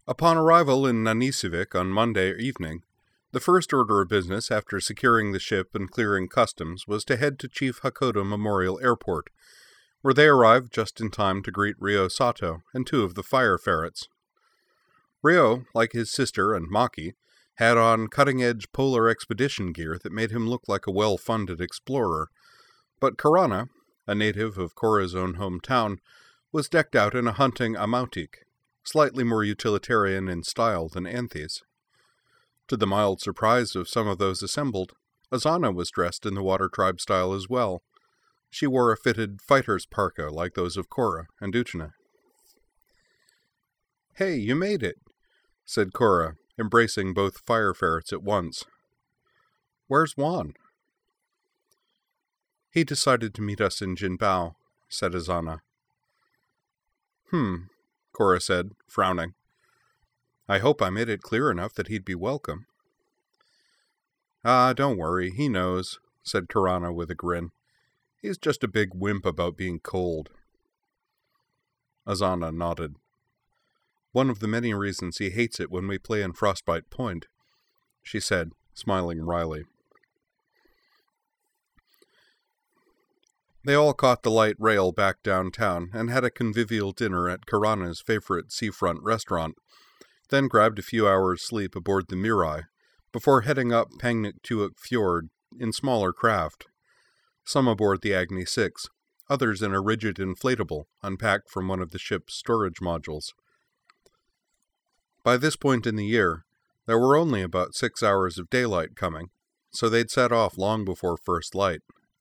Upon arrival in Nanisivik on Monday evening, the first order of business after securing the ship and clearing customs was to head to Chief Hakoda Memorial Airport, where they arrived just in time to greet Ryo Sato and two of the fire ferrets. Ryo, like his sister and Maki, had on cutting-edge polar expedition gear that made him look like a well-funded explorer, but Karana, a native of Korra's own hometown, was decked out in a hunting amautik, slightly more utilitarian in style than Anthy's. To the mild surprise of some of those assembled, Azana was dressed in the Water Tribe style as well. She wore a fitted fighter's parka like those of Korra and Utena. "Hey, you made it," said Korra, embracing both fire ferrets at once. "Where's Juan?" "He decided to meet us in Jinbao," said Azana. Korra said, frowning. "I hope I made it clear enough that he'd be welcome." Don't worry, he knows," said Karana with a grin. "He's just a big wimp about being cold." Azana nodded. "One of the many reasons he hates it when we play in Frostbite Point," she said, smiling wryly. They all caught the light rail back downtown and had a convivial dinner at Karana's favorite seafront restaurant, then grabbed a few hours' sleep aboard the Mirai, before heading up Pangniktuak Fjord in smaller craft, some aboard the Agni 6, others in a rigid inflatable unpacked from one of the ship's storage modules. By this point in the year, there were only about 6 hours of daylight coming, so they'd set off long before first light.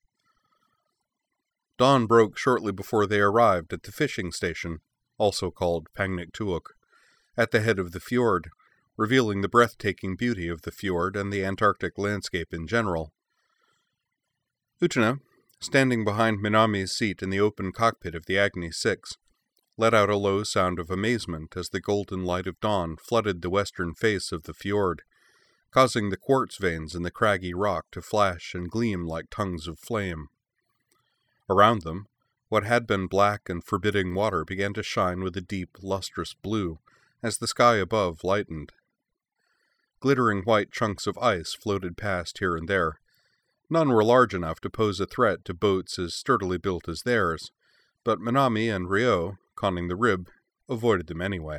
Dawn broke shortly before they arrived at the fishing station, also called Pangniktuak, at the head of the fjord, revealing the breathtaking beauty of the fjord and the Antarctic landscape in general. Utena, standing behind Minami's seat in the open cockpit of the Agni 6, let out a low sound of amazement as the golden light of dawn flooded the western face of the fjord, causing the quartz veins in the craggy rock to flash and gleam like tongues of flame. Around them, what had been black and forbidding water began to shine with a deep, lustrous blue as the sky above lightened. Glittering white chunks of ice floated past here and there. None were large enough to pose a threat to boats as sturdily built as theirs, but Minami and Ryo, conning the rib, avoided them anyway.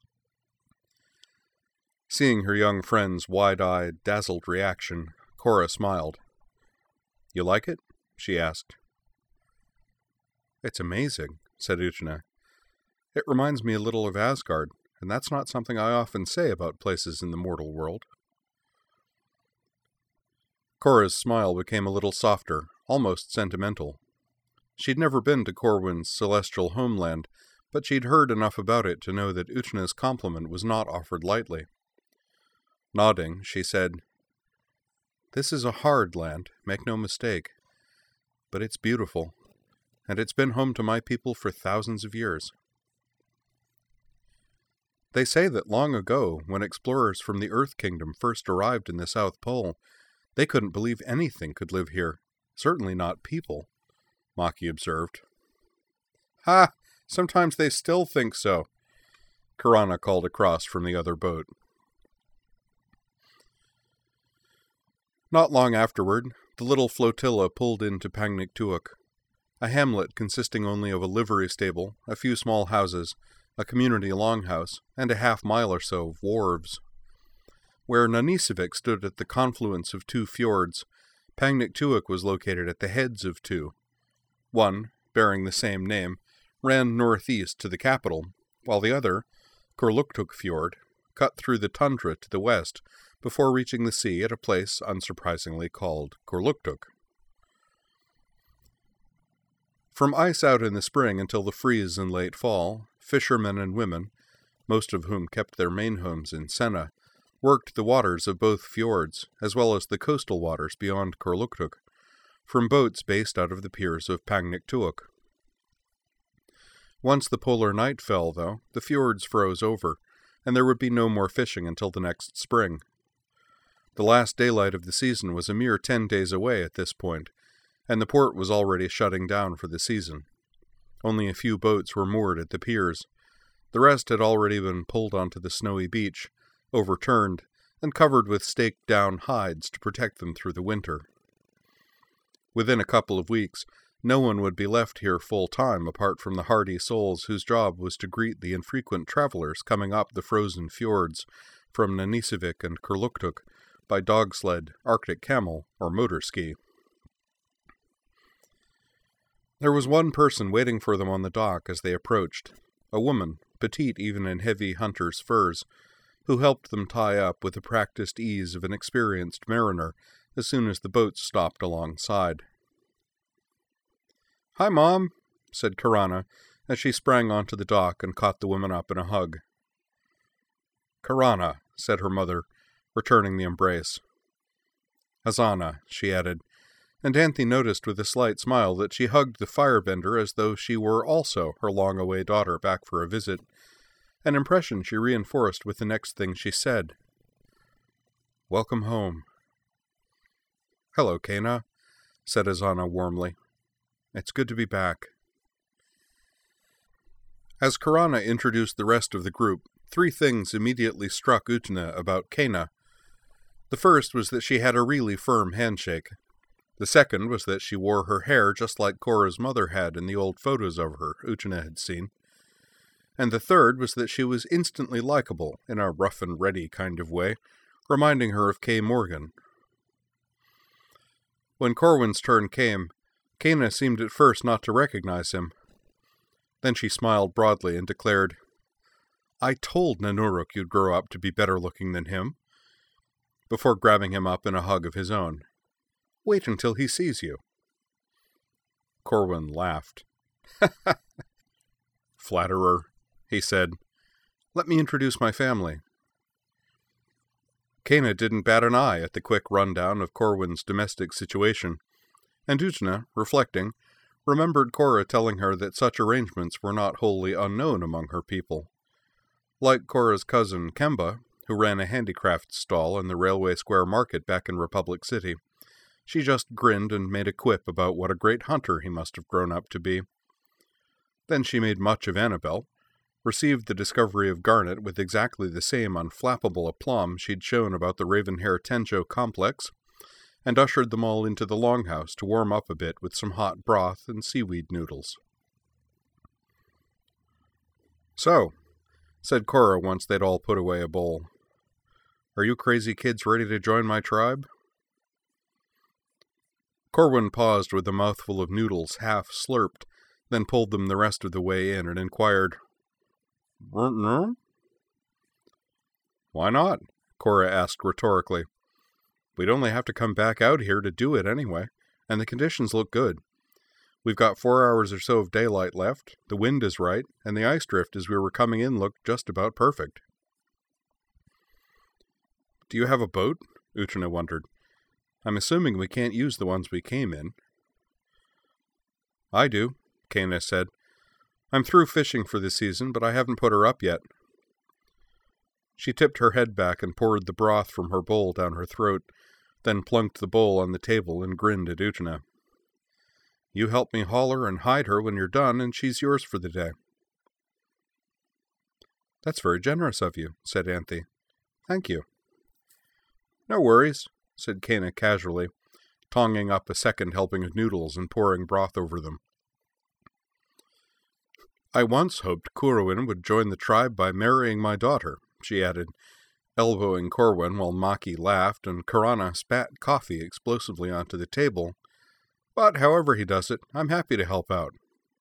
Seeing her young friend's wide-eyed, dazzled reaction, Korra smiled. "You like it?" she asked. "It's amazing," said Utena. "It reminds me a little of Asgard, and that's not something I often say about places in the mortal world." Korra's smile became a little softer, almost sentimental. She'd never been to Corwin's celestial homeland, but she'd heard enough about it to know that Utena's compliment was not offered lightly. Nodding, she said, "This is a hard land, make no mistake. But it's beautiful, and it's been home to my people for thousands of years." "They say that long ago, when explorers from the Earth Kingdom first arrived in the South Pole, they couldn't believe anything could live here, certainly not people," Maki observed. "Ha! Sometimes they still think so," Karana called across from the other boat. Not long afterward, the little flotilla pulled into Pangniktuak, a hamlet consisting only of a livery stable, a few small houses, a community longhouse, and a half-mile or so of wharves. Where Nanisivik stood at the confluence of two fjords, Pangniktuak was located at the heads of two. One, bearing the same name, ran northeast to the capital, while the other, Korluktuk Fjord, cut through the tundra to the west before reaching the sea at a place unsurprisingly called Korluktuk. From ice out in the spring until the freeze in late fall, fishermen and women, most of whom kept their main homes in Senna, worked the waters of both fjords, as well as the coastal waters beyond Korluktuk, from boats based out of the piers of Pangniktuak. Once the polar night fell, though, the fjords froze over, and there would be no more fishing until the next spring. The last daylight of the season was a mere 10 days away at this point, and the port was already shutting down for the season. Only a few boats were moored at the piers, The rest had already been pulled onto the snowy beach, overturned, and covered with staked-down hides to protect them through the winter. Within a couple of weeks, no one would be left here full-time apart from the hardy souls whose job was to greet the infrequent travelers coming up the frozen fjords from Nanisivik and Kurluktuk by dog sled, Arctic camel, or motor ski. There was one person waiting for them on the dock as they approached, a woman, petite even in heavy hunter's furs, who helped them tie up with the practiced ease of an experienced mariner as soon as the boats stopped alongside. "Hi, Mom," said Karana, as she sprang onto the dock and caught the woman up in a hug. "Karana," said her mother, returning the embrace. "Hazana," she added, and Anthe noticed with a slight smile that she hugged the firebender as though she were also her long-away daughter back for a visit, an impression she reinforced with the next thing she said. "Welcome home." "Hello, Kena," said Hazana warmly. "It's good to be back." As Karana introduced the rest of the group, 3 things immediately struck Utna about Kena. The first was that she had a really firm handshake. The second was that she wore her hair just like Cora's mother had in the old photos of her Utna had seen. And the third was that she was instantly likable in a rough-and-ready kind of way, reminding her of Kay Morgan. When Corwin's turn came, Kena seemed at first not to recognize him. Then she smiled broadly and declared, "I told Nanuruk you'd grow up to be better looking than him," before grabbing him up in a hug of his own. "Wait until he sees you." Corwin laughed. "Flatterer," he said. "Let me introduce my family." Kena didn't bat an eye at the quick rundown of Corwin's domestic situation, and Utna, reflecting, remembered Cora telling her that such arrangements were not wholly unknown among her people. Like Cora's cousin Kemba, who ran a handicraft stall in the Railway Square Market back in Republic City, she just grinned and made a quip about what a great hunter he must have grown up to be. Then she made much of Annabelle, received the discovery of Garnet with exactly the same unflappable aplomb she'd shown about the Ravenhair Tenjo complex, and ushered them all into the longhouse to warm up a bit with some hot broth and seaweed noodles. "So," said Cora once they'd all put away a bowl, "are you crazy kids ready to join my tribe?" Corwin paused with a mouthful of noodles half slurped, then pulled them the rest of the way in and inquired, "No?" "Why not?" Cora asked rhetorically. "We'd only have to come back out here to do it anyway, and the conditions look good. We've got 4 hours or so of daylight left, the wind is right, and the ice drift as we were coming in looked just about perfect." "Do you have a boat?" Utna wondered. "I'm assuming we can't use the ones we came in." "I do," Kena said. "I'm through fishing for the season, but I haven't put her up yet." She tipped her head back and poured the broth from her bowl down her throat, then plunked the bowl on the table and grinned at Utna. "You help me haul her and hide her when you're done, and she's yours for the day." "That's very generous of you," said Anthe. "Thank you." "No worries," said Kena casually, tonging up a second helping of noodles and pouring broth over them. "I once hoped Corwin would join the tribe by marrying my daughter," she added, elbowing Corwin while Maki laughed and Karana spat coffee explosively onto the table. "But however he does it, I'm happy to help out."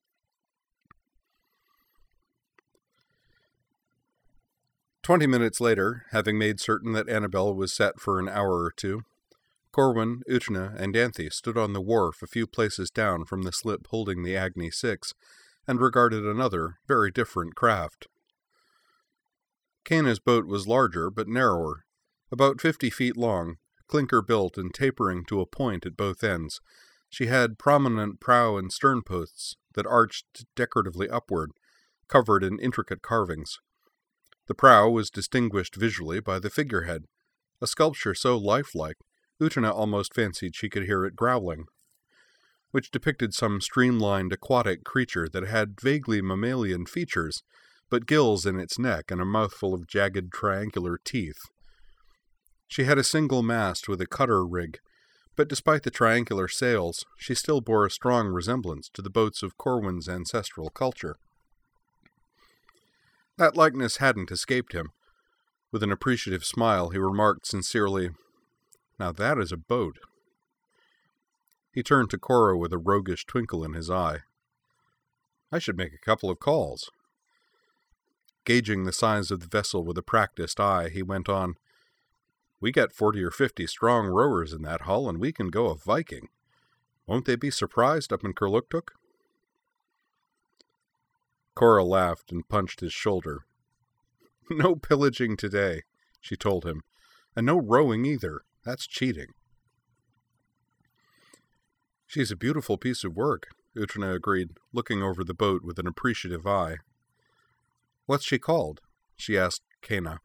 20 minutes later, having made certain that Annabelle was set for an hour or two, Corwin, Utna, and Anthe stood on the wharf a few places down from the slip holding the Agni 6, and regarded another, very different craft. Kena's boat was larger but narrower, about 50 feet long, clinker-built and tapering to a point at both ends. She had prominent prow and stern posts that arched decoratively upward, covered in intricate carvings. The prow was distinguished visually by the figurehead, a sculpture so lifelike, Utna almost fancied she could hear it growling, which depicted some streamlined aquatic creature that had vaguely mammalian features, but gills in its neck and a mouthful of jagged triangular teeth. She had a single mast with a cutter rig, but despite the triangular sails, she still bore a strong resemblance to the boats of Corwin's ancestral culture. That likeness hadn't escaped him. With an appreciative smile, he remarked sincerely, "Now that is a boat." He turned to Cora with a roguish twinkle in his eye. "I should make a couple of calls." Gauging the size of the vessel with a practiced eye, he went on, "We get 40 or 50 strong rowers in that hull, and we can go a Viking. Won't they be surprised up in Kurluktuk?" Cora laughed and punched his shoulder. "No pillaging today," she told him, "and no rowing either. That's cheating." "She's a beautiful piece of work," Utrina agreed, looking over the boat with an appreciative eye. "What's she called?" she asked Kena.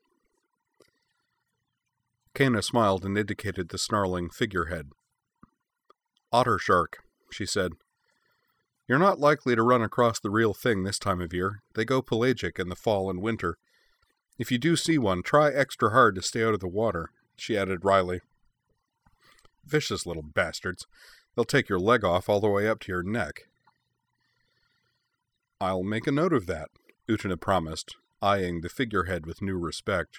Kena smiled and indicated the snarling figurehead. "Otter shark," she said. "You're not likely to run across the real thing this time of year. They go pelagic in the fall and winter. If you do see one, try extra hard to stay out of the water," she added wryly. "Vicious little bastards. They'll take your leg off all the way up to your neck." "I'll make a note of that," Utrina promised, eyeing the figurehead with new respect.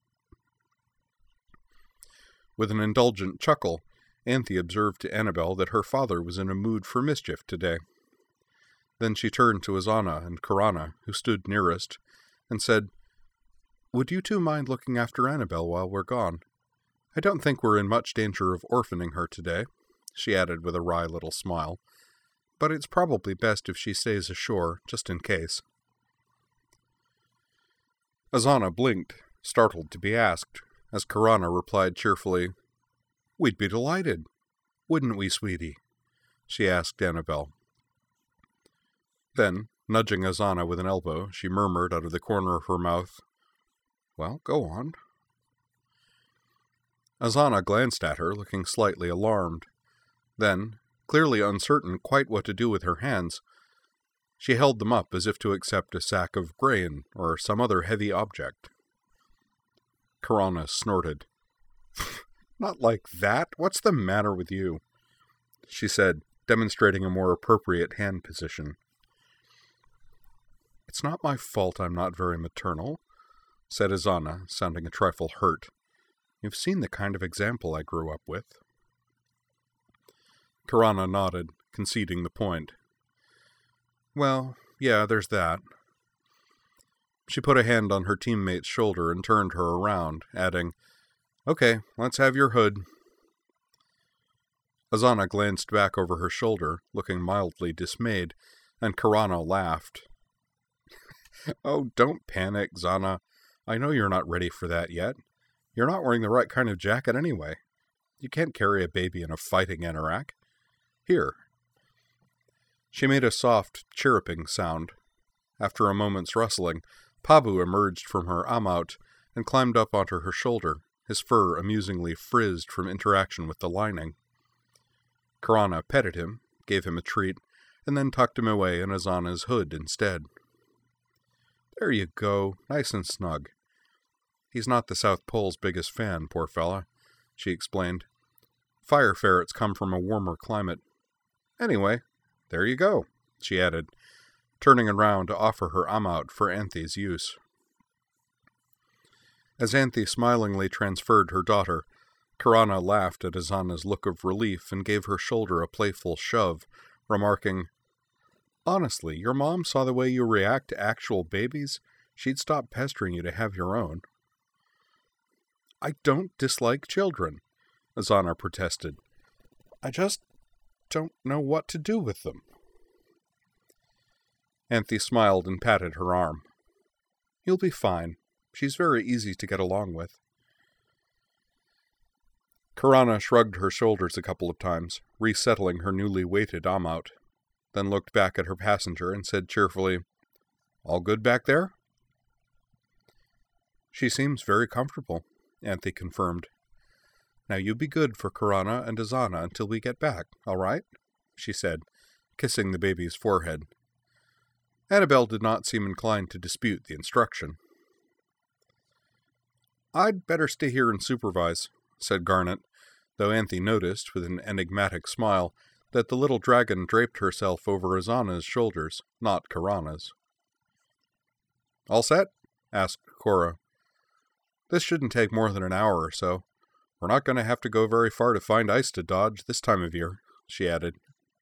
With an indulgent chuckle, Anthe observed to Annabel that her father was in a mood for mischief today. Then she turned to Azana and Karana, who stood nearest, and said, "Would you two mind looking after Annabel while we're gone? I don't think we're in much danger of orphaning her today," she added with a wry little smile, "but it's probably best if she stays ashore, just in case." Azana blinked, startled to be asked, as Karana replied cheerfully, "We'd be delighted. Wouldn't we, sweetie?" she asked Annabel. Then, nudging Azana with an elbow, she murmured out of the corner of her mouth, "Well, go on." Azana glanced at her, looking slightly alarmed. Then, clearly uncertain quite what to do with her hands, she held them up as if to accept a sack of grain or some other heavy object. Karana snorted. "Not like that. What's the matter with you?" she said, demonstrating a more appropriate hand position. "It's not my fault I'm not very maternal," said Azana, sounding a trifle hurt. "You've seen the kind of example I grew up with." Karana nodded, conceding the point. "Well, yeah, there's that." She put a hand on her teammate's shoulder and turned her around, adding, "Okay, let's have your hood." Azana glanced back over her shoulder, looking mildly dismayed, and Karana laughed. "Oh, don't panic, Zana. I know you're not ready for that yet. You're not wearing the right kind of jacket anyway. You can't carry a baby in a fighting anorak. Here." She made a soft, chirruping sound. After a moment's rustling, Pabu emerged from her amaut and climbed up onto her shoulder, his fur amusingly frizzed from interaction with the lining. Karana petted him, gave him a treat, and then tucked him away in Azana's hood instead. "There you go, nice and snug. He's not the South Pole's biggest fan, poor fella," she explained. "Fire ferrets come from a warmer climate. Anyway, there you go," she added, turning around to offer her amaut for Anthe's use. As Anthe smilingly transferred her daughter, Karana laughed at Azana's look of relief and gave her shoulder a playful shove, remarking, "Honestly, your mom saw the way you react to actual babies. She'd stop pestering you to have your own." "I don't dislike children," Azana protested. "I just don't know what to do with them." Anthe smiled and patted her arm. "You'll be fine. She's very easy to get along with." Karana shrugged her shoulders a couple of times, resettling her newly weighted amaut, then looked back at her passenger and said cheerfully, "All good back there?" "She seems very comfortable," Anthe confirmed. "Now you be good for Karana and Azana until we get back, all right?" she said, kissing the baby's forehead. Annabelle did not seem inclined to dispute the instruction. "I'd better stay here and supervise," said Garnet, though Anthe noticed, with an enigmatic smile, that the little dragon draped herself over Rosanna's shoulders, not Kirana's. "All set?" asked Cora. "This shouldn't take more than an hour or so. We're not going to have to go very far to find ice to dodge this time of year," she added.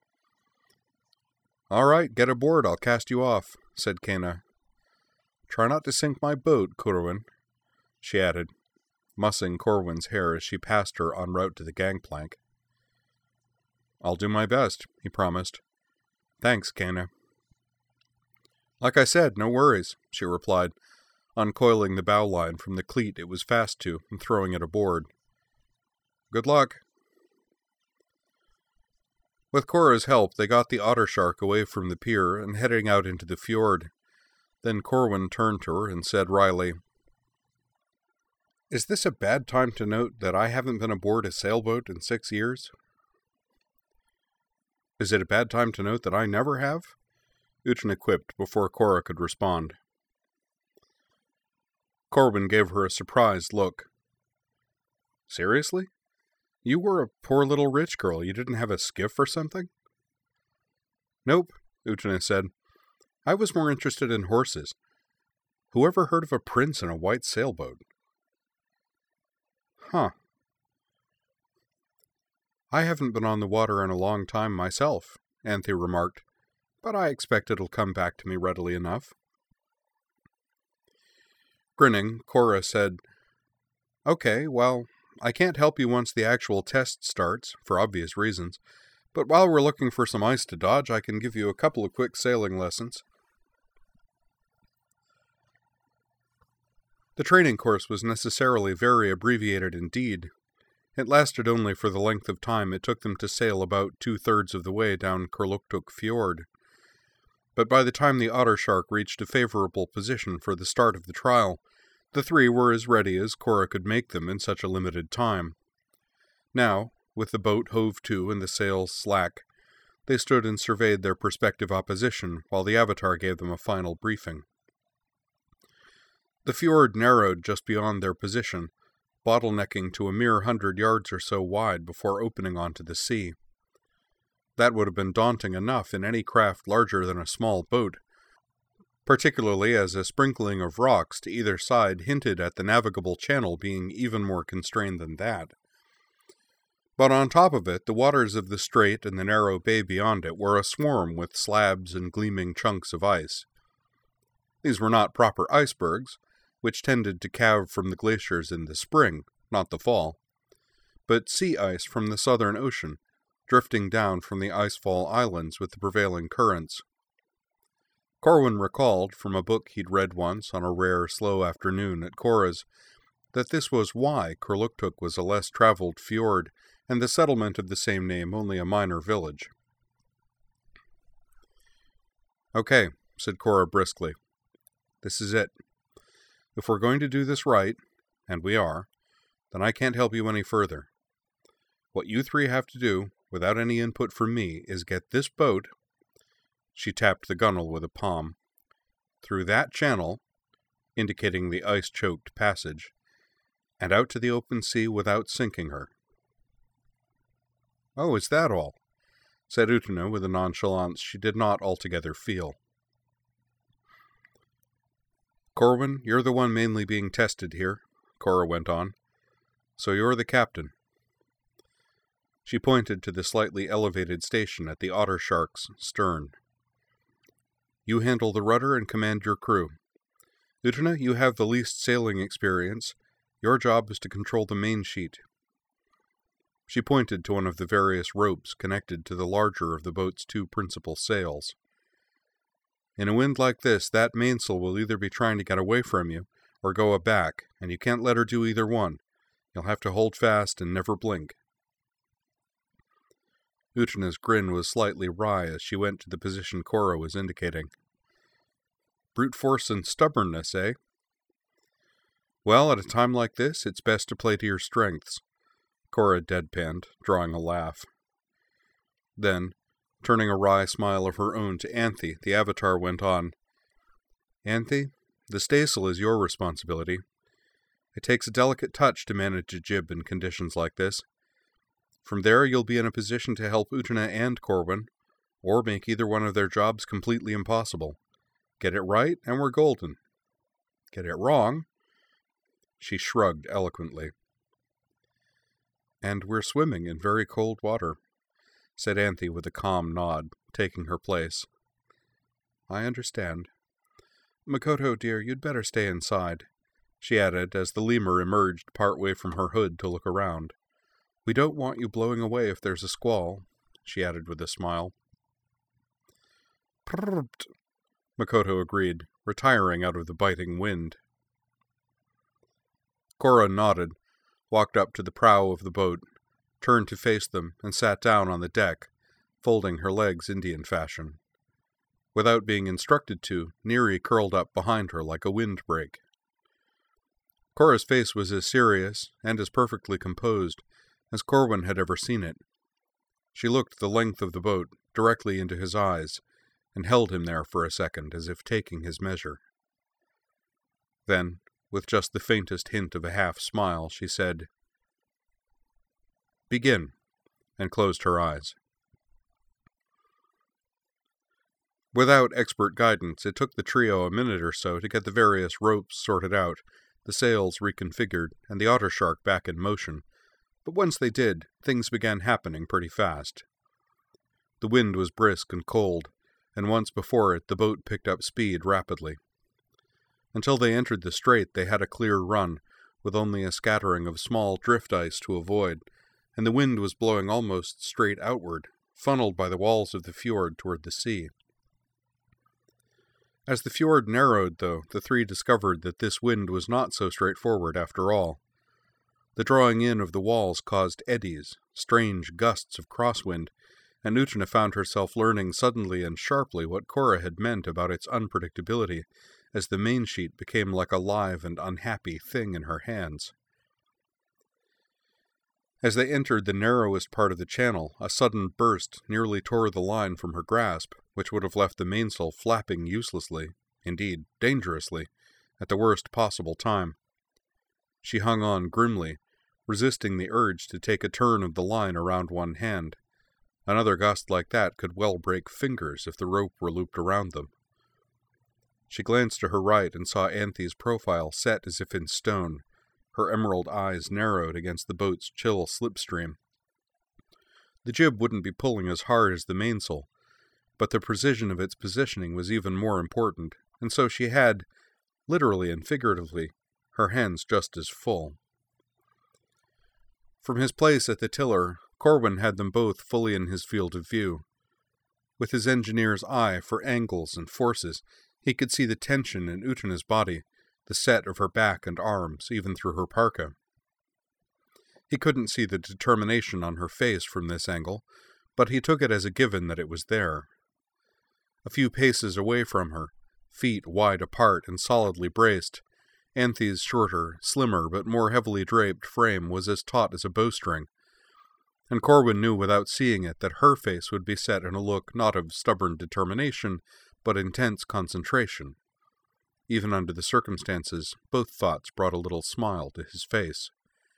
"All right, get aboard, I'll cast you off," said Kena. "Try not to sink my boat, Corwin," she added, mussing Corwin's hair as she passed her en route to the gangplank. "I'll do my best," he promised. "Thanks, Kena." "Like I said, no worries," she replied, uncoiling the bow line from the cleat it was fast to and throwing it aboard. "Good luck." With Cora's help, they got the otter shark away from the pier and heading out into the fjord. Then Corwin turned to her and said wryly, "Is this a bad time to note that I haven't been aboard a sailboat in 6 years?" "Is it a bad time to note that I never have?" Uhtred quipped before Cora could respond. Corwin gave her a surprised look. "Seriously? You were a poor little rich girl. You didn't have a skiff or something?" "Nope," Uhtred said. "I was more interested in horses. Whoever heard of a prince in a white sailboat?" "Huh. I haven't been on the water in a long time myself," Anthe remarked, "but I expect it'll come back to me readily enough." Grinning, Cora said, "Okay, well, I can't help you once the actual test starts, for obvious reasons, but while we're looking for some ice to dodge, I can give you a couple of quick sailing lessons." The training course was necessarily very abbreviated indeed. It lasted only for the length of time it took them to sail about 2/3 of the way down Kurluktuk Fjord. But by the time the otter shark reached a favorable position for the start of the trial, the three were as ready as Cora could make them in such a limited time. Now, with the boat hove to and the sails slack, they stood and surveyed their prospective opposition while the Avatar gave them a final briefing. The fjord narrowed just beyond their position, bottlenecking to a mere 100 yards or so wide before opening onto the sea. That would have been daunting enough in any craft larger than a small boat, particularly as a sprinkling of rocks to either side hinted at the navigable channel being even more constrained than that. But on top of it, the waters of the strait and the narrow bay beyond it were aswarm with slabs and gleaming chunks of ice. These were not proper icebergs, which tended to calve from the glaciers in the spring, not the fall, but sea ice from the southern ocean, drifting down from the icefall islands with the prevailing currents. Corwin recalled, from a book he'd read once on a rare, slow afternoon at Cora's, that this was why Kurluktuk was a less traveled fjord, and the settlement of the same name only a minor village. "Okay," said Cora briskly. "This is it. If we're going to do this right, and we are, then I can't help you any further. What you three have to do, without any input from me, is get this boat," she tapped the gunwale with a palm, "through that channel," indicating the ice-choked passage, "and out to the open sea without sinking her." "Oh, is that all?" said Uhtred with a nonchalance she did not altogether feel. "Corwin, you're the one mainly being tested here," Cora went on, "so you're the captain." She pointed to the slightly elevated station at the otter shark's stern. "You handle the rudder and command your crew. Uhtred, you have the least sailing experience. Your job is to control the main sheet." She pointed to one of the various ropes connected to the larger of the boat's two principal sails. "In a wind like this, that mainsail will either be trying to get away from you, or go aback, and you can't let her do either one. You'll have to hold fast and never blink." Uhtred's grin was slightly wry as she went to the position Cora was indicating. "Brute force and stubbornness, eh? Well, at a time like this, it's best to play to your strengths," Cora deadpanned, drawing a laugh. Then, Turning a wry smile of her own to Anthe, the Avatar went on. Anthe, the staysail is your responsibility. It takes a delicate touch to manage a jib in conditions like this. From there, you'll be in a position to help Utena and Corwin, or make either one of their jobs completely impossible. Get it right, and we're golden. Get it wrong? She shrugged eloquently. And we're swimming in very cold water, said Anthe with a calm nod, taking her place. I understand. Makoto, dear, you'd better stay inside, she added as the lemur emerged part way from her hood to look around. We don't want you blowing away if there's a squall, she added with a smile. Prrrt, Makoto agreed, retiring out of the biting wind. Korra nodded, walked up to the prow of the boat, turned to face them, and sat down on the deck, folding her legs Indian fashion. Without being instructed to, Neri curled up behind her like a windbreak. Korra's face was as serious and as perfectly composed as Corwin had ever seen it. She looked the length of the boat, directly into his eyes, and held him there for a second as if taking his measure. Then, with just the faintest hint of a half-smile, she said, Begin, and closed her eyes. Without expert guidance, it took the trio a minute or so to get the various ropes sorted out, the sails reconfigured, and the otter shark back in motion, but once they did, things began happening pretty fast. The wind was brisk and cold, and once before it the boat picked up speed rapidly. Until they entered the strait they had a clear run, with only a scattering of small drift ice to avoid, and the wind was blowing almost straight outward, funneled by the walls of the fjord toward the sea. As the fjord narrowed, though, the three discovered that this wind was not so straightforward after all. The drawing in of the walls caused eddies, strange gusts of crosswind, and Utena found herself learning suddenly and sharply what Korra had meant about its unpredictability, as the main sheet became like a live and unhappy thing in her hands. As they entered the narrowest part of the channel, a sudden burst nearly tore the line from her grasp, which would have left the mainsail flapping uselessly, indeed dangerously, at the worst possible time. She hung on grimly, resisting the urge to take a turn of the line around one hand. Another gust like that could well break fingers if the rope were looped around them. She glanced to her right and saw Anthe's profile set as if in stone, her emerald eyes narrowed against the boat's chill slipstream. The jib wouldn't be pulling as hard as the mainsail, but the precision of its positioning was even more important, and so she had, literally and figuratively, her hands just as full. From his place at the tiller, Corwin had them both fully in his field of view. With his engineer's eye for angles and forces, he could see the tension in Utena's body, the set of her back and arms, even through her parka. He couldn't see the determination on her face from this angle, but he took it as a given that it was there. A few paces away from her, feet wide apart and solidly braced, Anthe's shorter, slimmer, but more heavily draped frame was as taut as a bowstring, and Corwin knew without seeing it that her face would be set in a look not of stubborn determination, but intense concentration. Even under the circumstances, both thoughts brought a little smile to his face.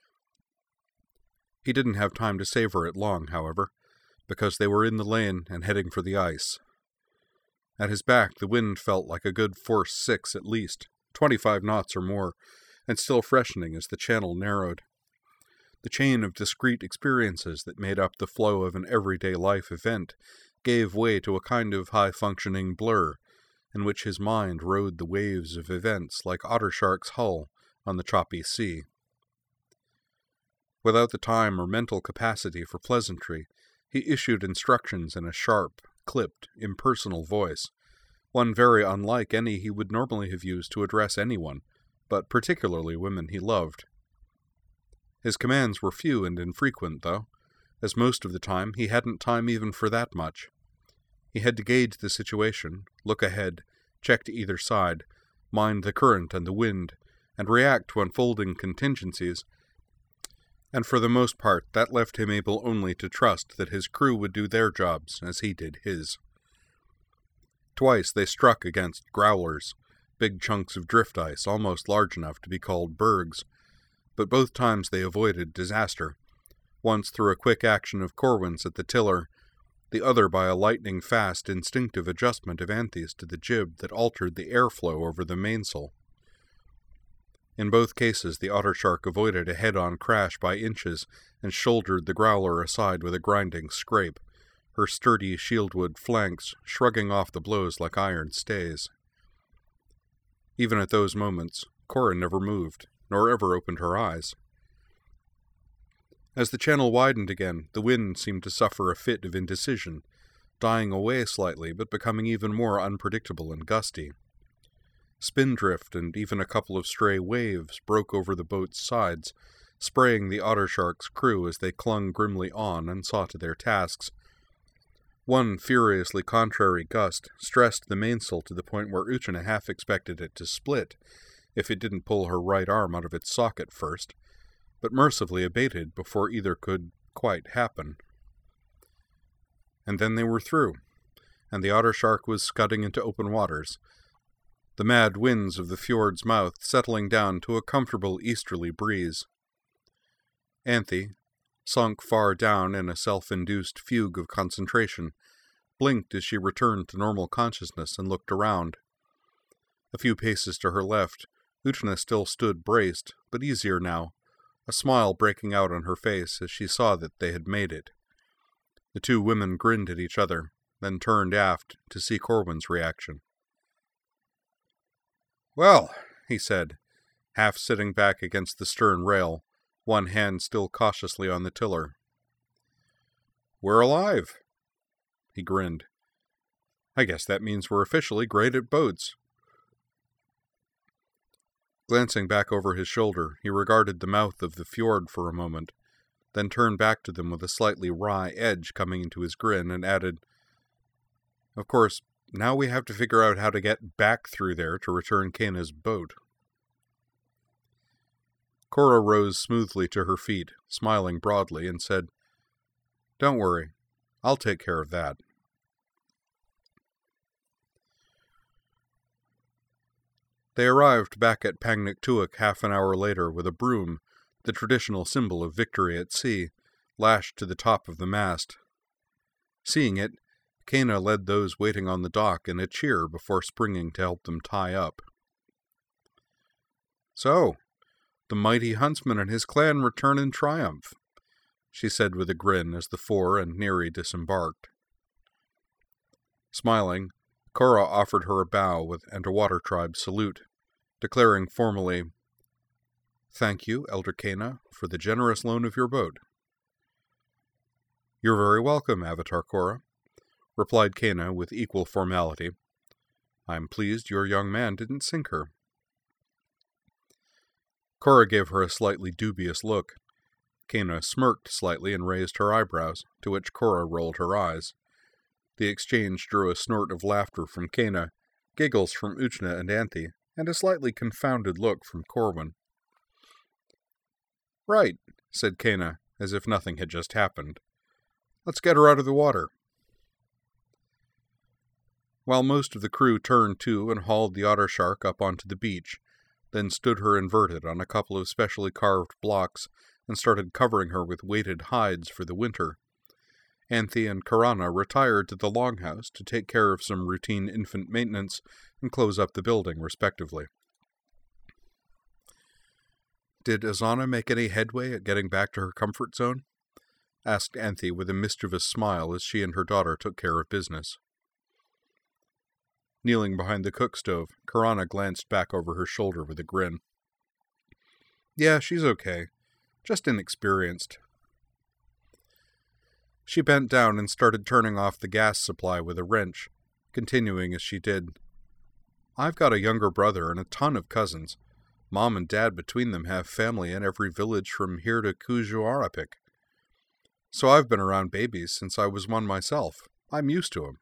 He didn't have time to savor it long, however, because they were in the lane and heading for the ice. At his back the wind felt like a good force 6 at least, 25 knots or more, and still freshening as the channel narrowed. The chain of discrete experiences that made up the flow of an everyday life event gave way to a kind of high-functioning blur, in which his mind rode the waves of events like Ottershark's hull on the choppy sea. Without the time or mental capacity for pleasantry, he issued instructions in a sharp, clipped, impersonal voice, one very unlike any he would normally have used to address anyone, but particularly women he loved. His commands were few and infrequent, though, as most of the time he hadn't time even for that much. He had to gauge the situation, look ahead, check to either side, mind the current and the wind, and react to unfolding contingencies, and for the most part that left him able only to trust that his crew would do their jobs as he did his. Twice they struck against growlers, big chunks of drift ice almost large enough to be called bergs, but both times they avoided disaster, once through a quick action of Corwin's at the tiller, the other by a lightning-fast instinctive adjustment of Anthy's to the jib that altered the airflow over the mainsail. In both cases the otter shark avoided a head-on crash by inches and shouldered the growler aside with a grinding scrape, her sturdy shieldwood flanks shrugging off the blows like iron stays. Even at those moments, Cora never moved, nor ever opened her eyes. As the channel widened again, the wind seemed to suffer a fit of indecision, dying away slightly but becoming even more unpredictable and gusty. Spindrift and even a couple of stray waves broke over the boat's sides, spraying the otter shark's crew as they clung grimly on and saw to their tasks. One furiously contrary gust stressed the mainsail to the point where Uchina half expected it to split, if it didn't pull her right arm out of its socket first, but mercifully abated before either could quite happen. And then they were through, and the otter shark was scudding into open waters, the mad winds of the fjord's mouth settling down to a comfortable easterly breeze. Anthy, sunk far down in a self-induced fugue of concentration, blinked as she returned to normal consciousness and looked around. A few paces to her left, Uchina still stood braced, but easier now, a smile breaking out on her face as she saw that they had made it. The two women grinned at each other, then turned aft to see Corwin's reaction. "Well," he said, half sitting back against the stern rail, one hand still cautiously on the tiller. "We're alive." He grinned. "I guess that means we're officially great at boats." Glancing back over his shoulder, he regarded the mouth of the fjord for a moment, then turned back to them with a slightly wry edge coming into his grin, and added, "Of course, now we have to figure out how to get back through there to return Kana's boat." Cora rose smoothly to her feet, smiling broadly, and said, "Don't worry, I'll take care of that." They arrived back at Pangnictuak half an hour later with a broom, the traditional symbol of victory at sea, lashed to the top of the mast. Seeing it, Kana led those waiting on the dock in a cheer before springing to help them tie up. "So, the mighty huntsman and his clan return in triumph," she said with a grin as the four and Neri disembarked. Smiling, Cora offered her a bow and a Water Tribe salute, declaring formally, "Thank you, Elder Kana, for the generous loan of your boat." "You're very welcome, Avatar Cora," replied Kana with equal formality. "I'm pleased your young man didn't sink her." Cora gave her a slightly dubious look. Kana smirked slightly and raised her eyebrows, to which Cora rolled her eyes. The exchange drew a snort of laughter from Kana, giggles from Uchina and Anthy, and a slightly confounded look from Corwin. "Right," said Kana, as if nothing had just happened. "Let's get her out of the water." While most of the crew turned to and hauled the otter shark up onto the beach, then stood her inverted on a couple of specially carved blocks and started covering her with weighted hides for the winter, Anthy and Karana retired to the longhouse to take care of some routine infant maintenance and close up the building, respectively. "Did Azana make any headway at getting back to her comfort zone?" asked Anthy with a mischievous smile as she and her daughter took care of business. Kneeling behind the cook stove, Karana glanced back over her shoulder with a grin. "Yeah, she's okay. Just inexperienced." She bent down and started turning off the gas supply with a wrench, continuing as she did. "I've got a younger brother and a ton of cousins. Mom and Dad between them have family in every village from here to Kujuarapik. So I've been around babies since I was one myself. I'm used to 'em."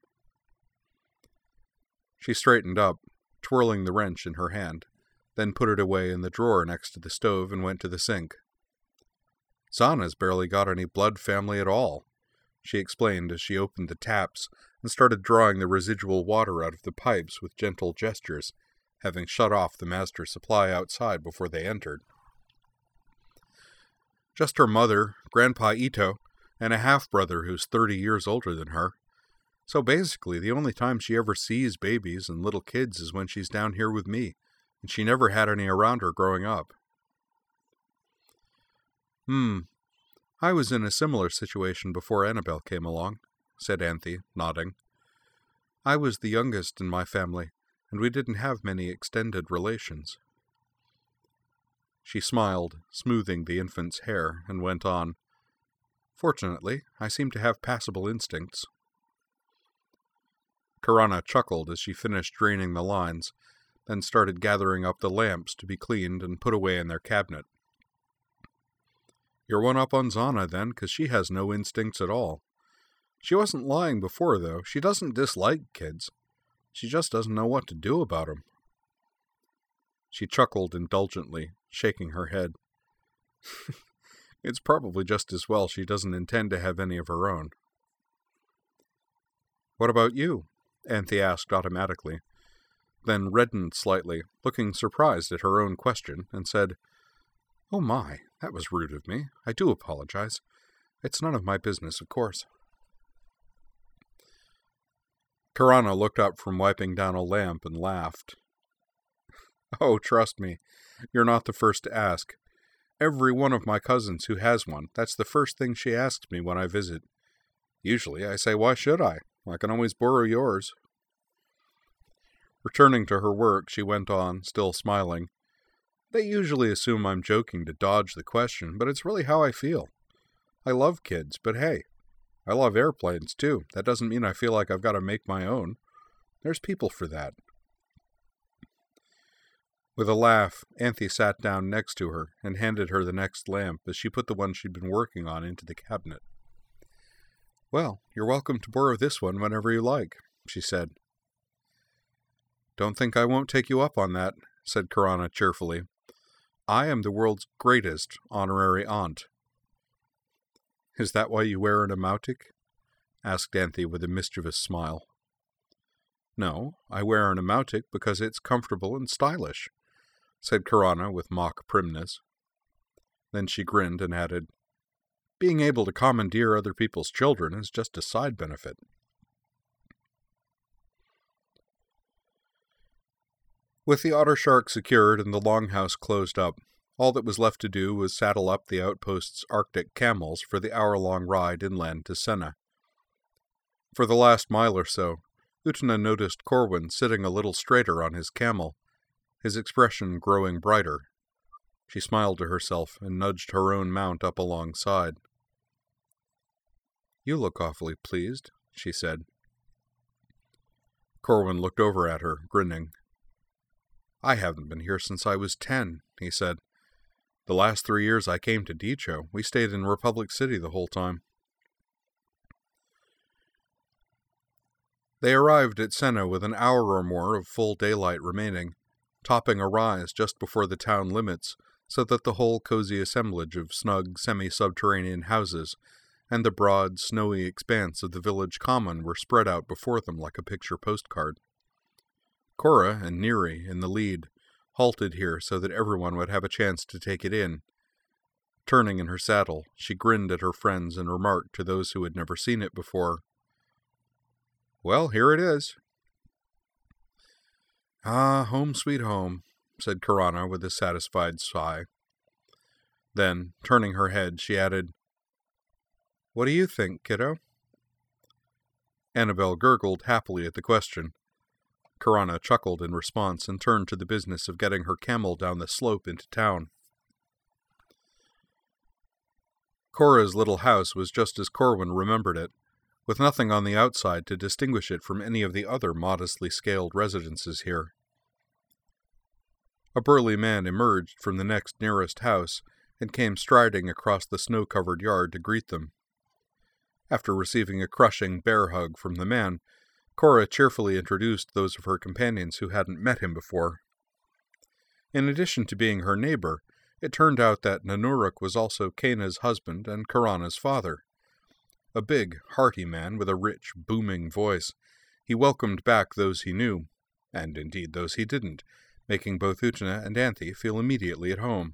She straightened up, twirling the wrench in her hand, then put it away in the drawer next to the stove and went to the sink. Zana's barely got any blood family at all, she explained as she opened the taps and started drawing the residual water out of the pipes with gentle gestures, having shut off the master supply outside before they entered. Just her mother, Grandpa Ito, and a half-brother who's 30 years older than her. So basically, the only time she ever sees babies and little kids is when she's down here with me, and she never had any around her growing up. I was in a similar situation before Annabelle came along, said Anthe, nodding. I was the youngest in my family, and we didn't have many extended relations. She smiled, smoothing the infant's hair, and went on. Fortunately, I seem to have passable instincts. Karana chuckled as she finished draining the lines, then started gathering up the lamps to be cleaned and put away in their cabinet. You're one up on Zana, then, 'cause she has no instincts at all. She wasn't lying before, though. She doesn't dislike kids. She just doesn't know what to do about 'em. She chuckled indulgently, shaking her head. It's probably just as well she doesn't intend to have any of her own. What about you? Anthe asked automatically, then reddened slightly, looking surprised at her own question, and said, Oh my, that was rude of me. I do apologize. It's none of my business, of course. Karana looked up from wiping down a lamp and laughed. Oh, trust me, you're not the first to ask. Every one of my cousins who has one, that's the first thing she asks me when I visit. Usually I say, why should I? I can always borrow yours. Returning to her work, she went on, still smiling. They usually assume I'm joking to dodge the question, but it's really how I feel. I love kids, but hey, I love airplanes too. That doesn't mean I feel like I've got to make my own. There's people for that. With a laugh, Anthe sat down next to her and handed her the next lamp as she put the one she'd been working on into the cabinet. Well, you're welcome to borrow this one whenever you like, she said. Don't think I won't take you up on that, said Karana cheerfully. I am the world's greatest honorary aunt. Is that why you wear an amautic? Asked Anthe with a mischievous smile. No, I wear an amautic because it's comfortable and stylish, said Karana with mock primness. Then she grinned and added, Being able to commandeer other people's children is just a side benefit. With the otter shark secured and the longhouse closed up, all that was left to do was saddle up the outpost's Arctic camels for the hour-long ride inland to Senna. For the last mile or so, Utna noticed Corwin sitting a little straighter on his camel, his expression growing brighter. She smiled to herself and nudged her own mount up alongside. You look awfully pleased, she said. Corwin looked over at her, grinning. I haven't been here since I was 10, he said. The last 3 years I came to Dicho, we stayed in Republic City the whole time. They arrived at Senna with an hour or more of full daylight remaining, topping a rise just before the town limits, so that the whole cozy assemblage of snug, semi-subterranean houses and the broad, snowy expanse of the village common were spread out before them like a picture postcard. Cora and Neri, in the lead, halted here so that everyone would have a chance to take it in. Turning in her saddle, she grinned at her friends and remarked to those who had never seen it before, Well, here it is. Ah, home sweet home, said Karana with a satisfied sigh. Then, turning her head, she added, What do you think, kiddo? Annabelle gurgled happily at the question. Karana chuckled in response and turned to the business of getting her camel down the slope into town. Cora's little house was just as Corwin remembered it, with nothing on the outside to distinguish it from any of the other modestly scaled residences here. A burly man emerged from the next nearest house and came striding across the snow-covered yard to greet them. After receiving a crushing bear hug from the man, Cora cheerfully introduced those of her companions who hadn't met him before. In addition to being her neighbor, It turned out that Nanuruk was also Kaina's husband and Karana's father. A big, hearty man with a rich, booming voice, he welcomed back those he knew, and indeed those he didn't, making both Utena and Anthe feel immediately at home.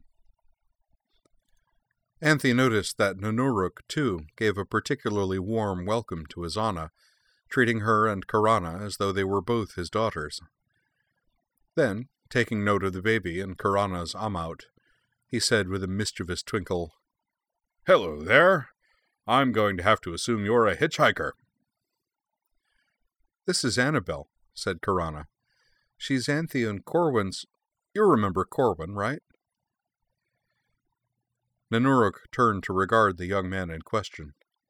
Anthe noticed that Nanuruk, too, gave a particularly warm welcome to Azana, treating her and Karana as though they were both his daughters. Then, taking note of the baby and Karana's amaut, he said with a mischievous twinkle, "Hello there. I'm going to have to assume you're a hitchhiker." "This is Annabelle," said Karana. "She's Anthe and Corwin's—" "You remember Corwin, right?" Nanuruk turned to regard the young man in question.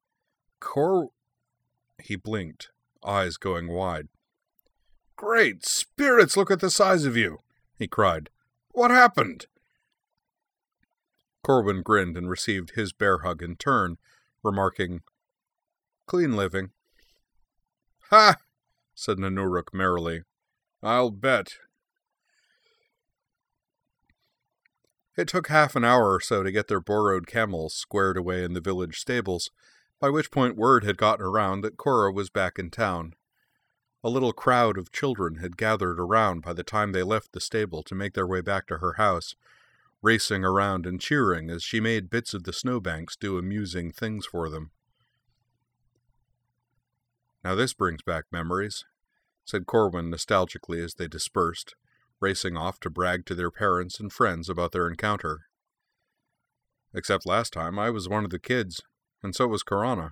He blinked, eyes going wide. "Great spirits, look at the size of you!" he cried. "What happened?" Corwin grinned and received his bear hug in turn, remarking, "Clean living." "Ha!" said Nanuruk merrily. "I'll bet." It took half an hour or so to get their borrowed camels squared away in the village stables, by which point word had gotten around that Cora was back in town. A little crowd of children had gathered around by the time they left the stable to make their way back to her house, racing around and cheering as she made bits of the snowbanks do amusing things for them. "Now this brings back memories," said Corwin nostalgically as they dispersed, racing off to brag to their parents and friends about their encounter. "Except last time I was one of the kids, and so was Karana."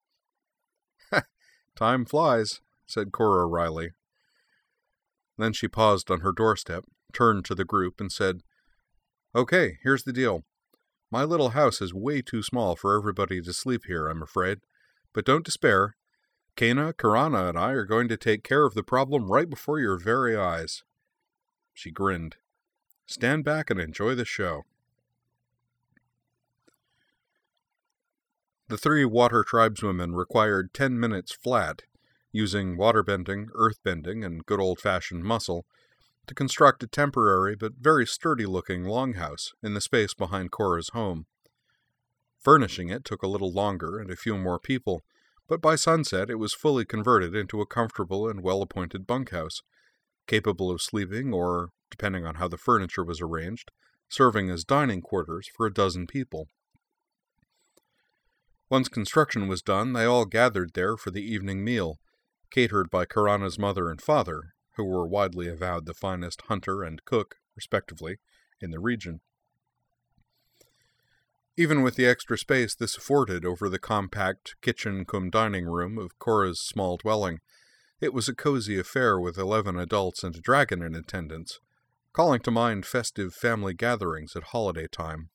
"Time flies," said Cora wryly. Then she paused on her doorstep, turned to the group, and said, "Okay, here's the deal. My little house is way too small for everybody to sleep here, I'm afraid. But don't despair. Kaina, Karana, and I are going to take care of the problem right before your very eyes." She grinned. "Stand back and enjoy the show." The 3 water tribeswomen required 10 minutes flat, using waterbending, earthbending, and good old-fashioned muscle, to construct a temporary but very sturdy-looking longhouse in the space behind Cora's home. Furnishing it took a little longer and a few more people, but by sunset it was fully converted into a comfortable and well-appointed bunkhouse, capable of sleeping or, depending on how the furniture was arranged, serving as dining quarters for a dozen people. Once construction was done, they all gathered there for the evening meal, catered by Karana's mother and father, who were widely avowed the finest hunter and cook, respectively, in the region. Even with the extra space this afforded over the compact kitchen-cum-dining room of Cora's small dwelling, it was a cozy affair with 11 adults and a dragon in attendance, calling to mind festive family gatherings at holiday time.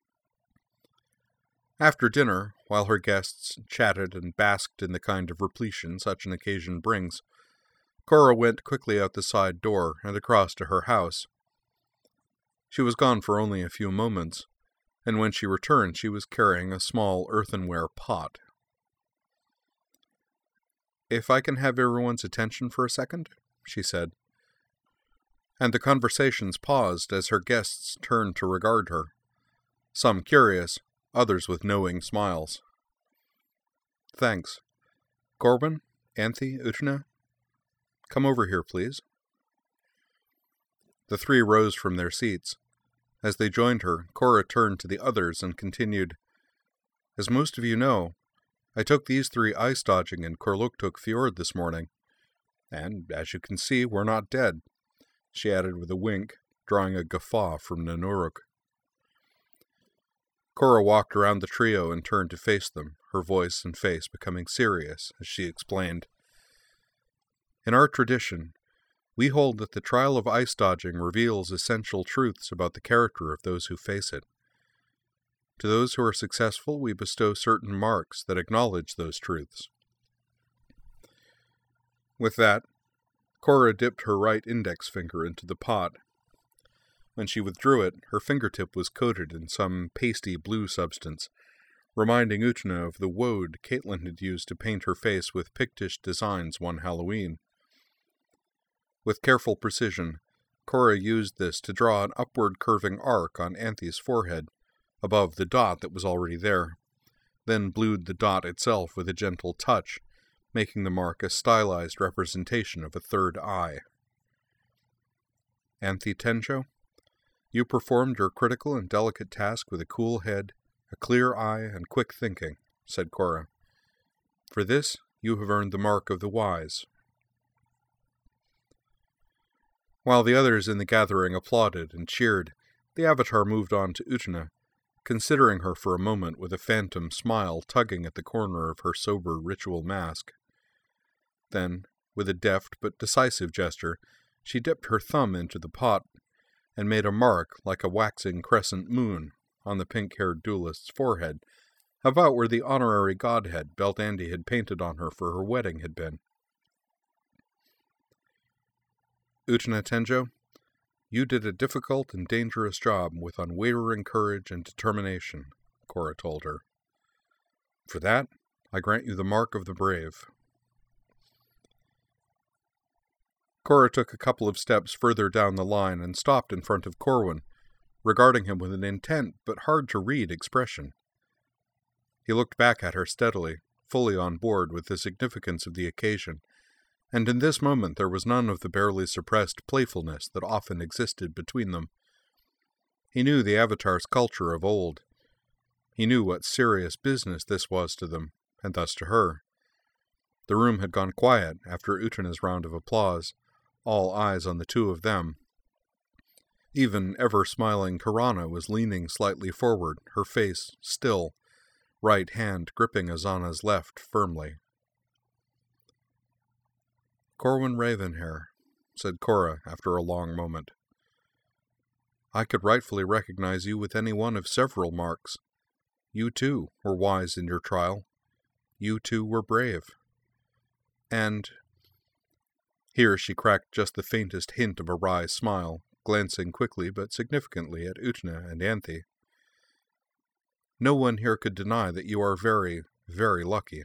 After dinner, while her guests chatted and basked in the kind of repletion such an occasion brings, Cora went quickly out the side door and across to her house. She was gone for only a few moments, and when she returned she was carrying a small earthenware pot. "If I can have everyone's attention for a second," she said. And the conversations paused as her guests turned to regard her, some curious, others with knowing smiles. "Thanks. Corwin, Anthe, Utena, come over here, please." The 3 rose from their seats. As they joined her, Cora turned to the others and continued, "As most of you know, I took these 3 ice-dodging in Korluktuk Fjord this morning, and, as you can see, we're not dead," she added with a wink, drawing a guffaw from Nanuruk. Cora walked around the trio and turned to face them, her voice and face becoming serious as she explained. "In our tradition, we hold that the trial of ice dodging reveals essential truths about the character of those who face it. To those who are successful, we bestow certain marks that acknowledge those truths." With that, Cora dipped her right index finger into the pot. When she withdrew it, her fingertip was coated in some pasty blue substance, reminding Utena of the woad Caitlin had used to paint her face with Pictish designs one Halloween. With careful precision, Cora used this to draw an upward curving arc on Anthe's forehead, above the dot that was already there, then blued the dot itself with a gentle touch, making the mark a stylized representation of a third eye. Anthe Tenjo, you performed your critical and delicate task with a cool head, a clear eye, and quick thinking, said Cora. For this, you have earned the mark of the wise. While the others in the gathering applauded and cheered, the Avatar moved on to Utena, considering her for a moment with a phantom smile tugging at the corner of her sober ritual mask. Then, with a deft but decisive gesture, she dipped her thumb into the pot and made a mark like a waxing crescent moon on the pink-haired duelist's forehead, about where the honorary godhead Beltandi had painted on her for her wedding had been. Utena Tenjo, you did a difficult and dangerous job with unwavering courage and determination, Cora told her. For that, I grant you the mark of the brave. Cora took a couple of steps further down the line and stopped in front of Corwin, regarding him with an intent but hard-to-read expression. He looked back at her steadily, fully on board with the significance of the occasion, and in this moment there was none of the barely suppressed playfulness that often existed between them. He knew the Avatar's culture of old. He knew what serious business this was to them, and thus to her. The room had gone quiet after Utena's round of applause, all eyes on the two of them. Even ever-smiling Karana was leaning slightly forward, her face still, right hand gripping Azana's left firmly. Corwin Ravenhair, said Cora after a long moment. I could rightfully recognize you with any one of several marks. You, too, were wise in your trial. You, too, were brave. And... Here she cracked just the faintest hint of a wry smile, glancing quickly but significantly at Utena and Anthe. No one here could deny that you are very, very lucky.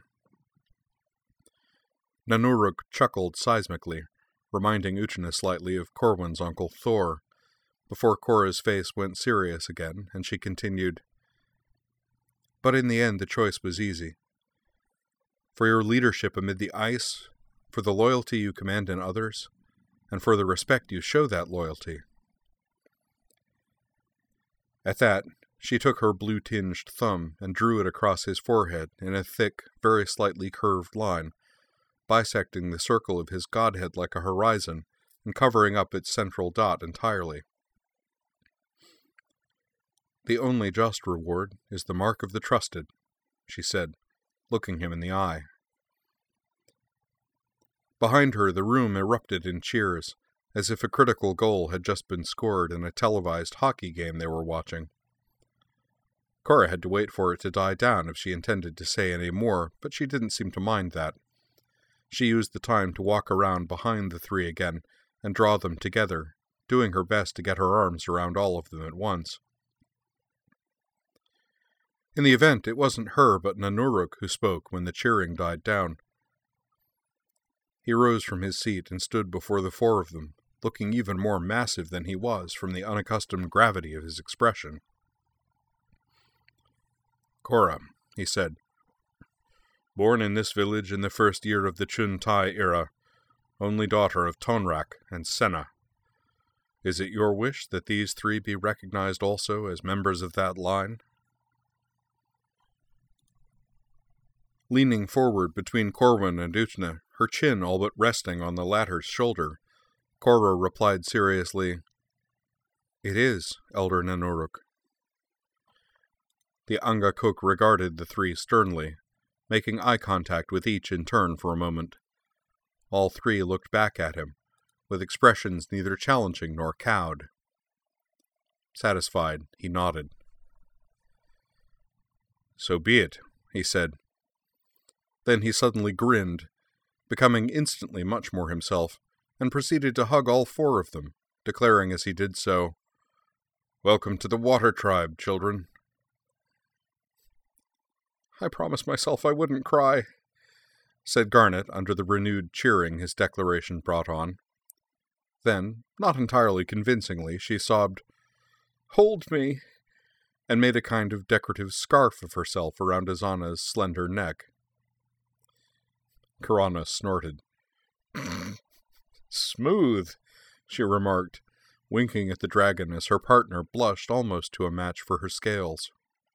Nanuruk chuckled seismically, reminding Utena slightly of Corwin's Uncle Thor, before Cora's face went serious again, and she continued, But in the end the choice was easy. For your leadership amid the ice, for the loyalty you command in others, and for the respect you show that loyalty. At that, she took her blue-tinged thumb and drew it across his forehead in a thick, very slightly curved line, bisecting the circle of his godhead like a horizon and covering up its central dot entirely. The only just reward is the mark of the trusted, she said, looking him in the eye. Behind her, the room erupted in cheers, as if a critical goal had just been scored in a televised hockey game they were watching. Cora had to wait for it to die down if she intended to say any more, but she didn't seem to mind that. She used the time to walk around behind the three again and draw them together, doing her best to get her arms around all of them at once. In the event, it wasn't her but Nanuruk who spoke when the cheering died down. He rose from his seat and stood before the four of them, looking even more massive than he was from the unaccustomed gravity of his expression. Cora, he said, born in this village in the first year of the Chun-Tai era, only daughter of Tonrak and Senna. Is it your wish that these three be recognized also as members of that line? Leaning forward between Corwin and Utena, her chin all but resting on the latter's shoulder, Cora replied seriously, It is, Elder Nanuruk. The Angakok regarded the three sternly, making eye contact with each in turn for a moment. All three looked back at him, with expressions neither challenging nor cowed. Satisfied, he nodded. So be it, he said. Then he suddenly grinned, becoming instantly much more himself, and proceeded to hug all four of them, declaring as he did so, Welcome to the Water Tribe, children. I promised myself I wouldn't cry, said Garnet under the renewed cheering his declaration brought on. Then, not entirely convincingly, she sobbed, "Hold me," and made a kind of decorative scarf of herself around Azana's slender neck. Kirana snorted. "Smooth," she remarked, winking at the dragon as her partner blushed almost to a match for her scales.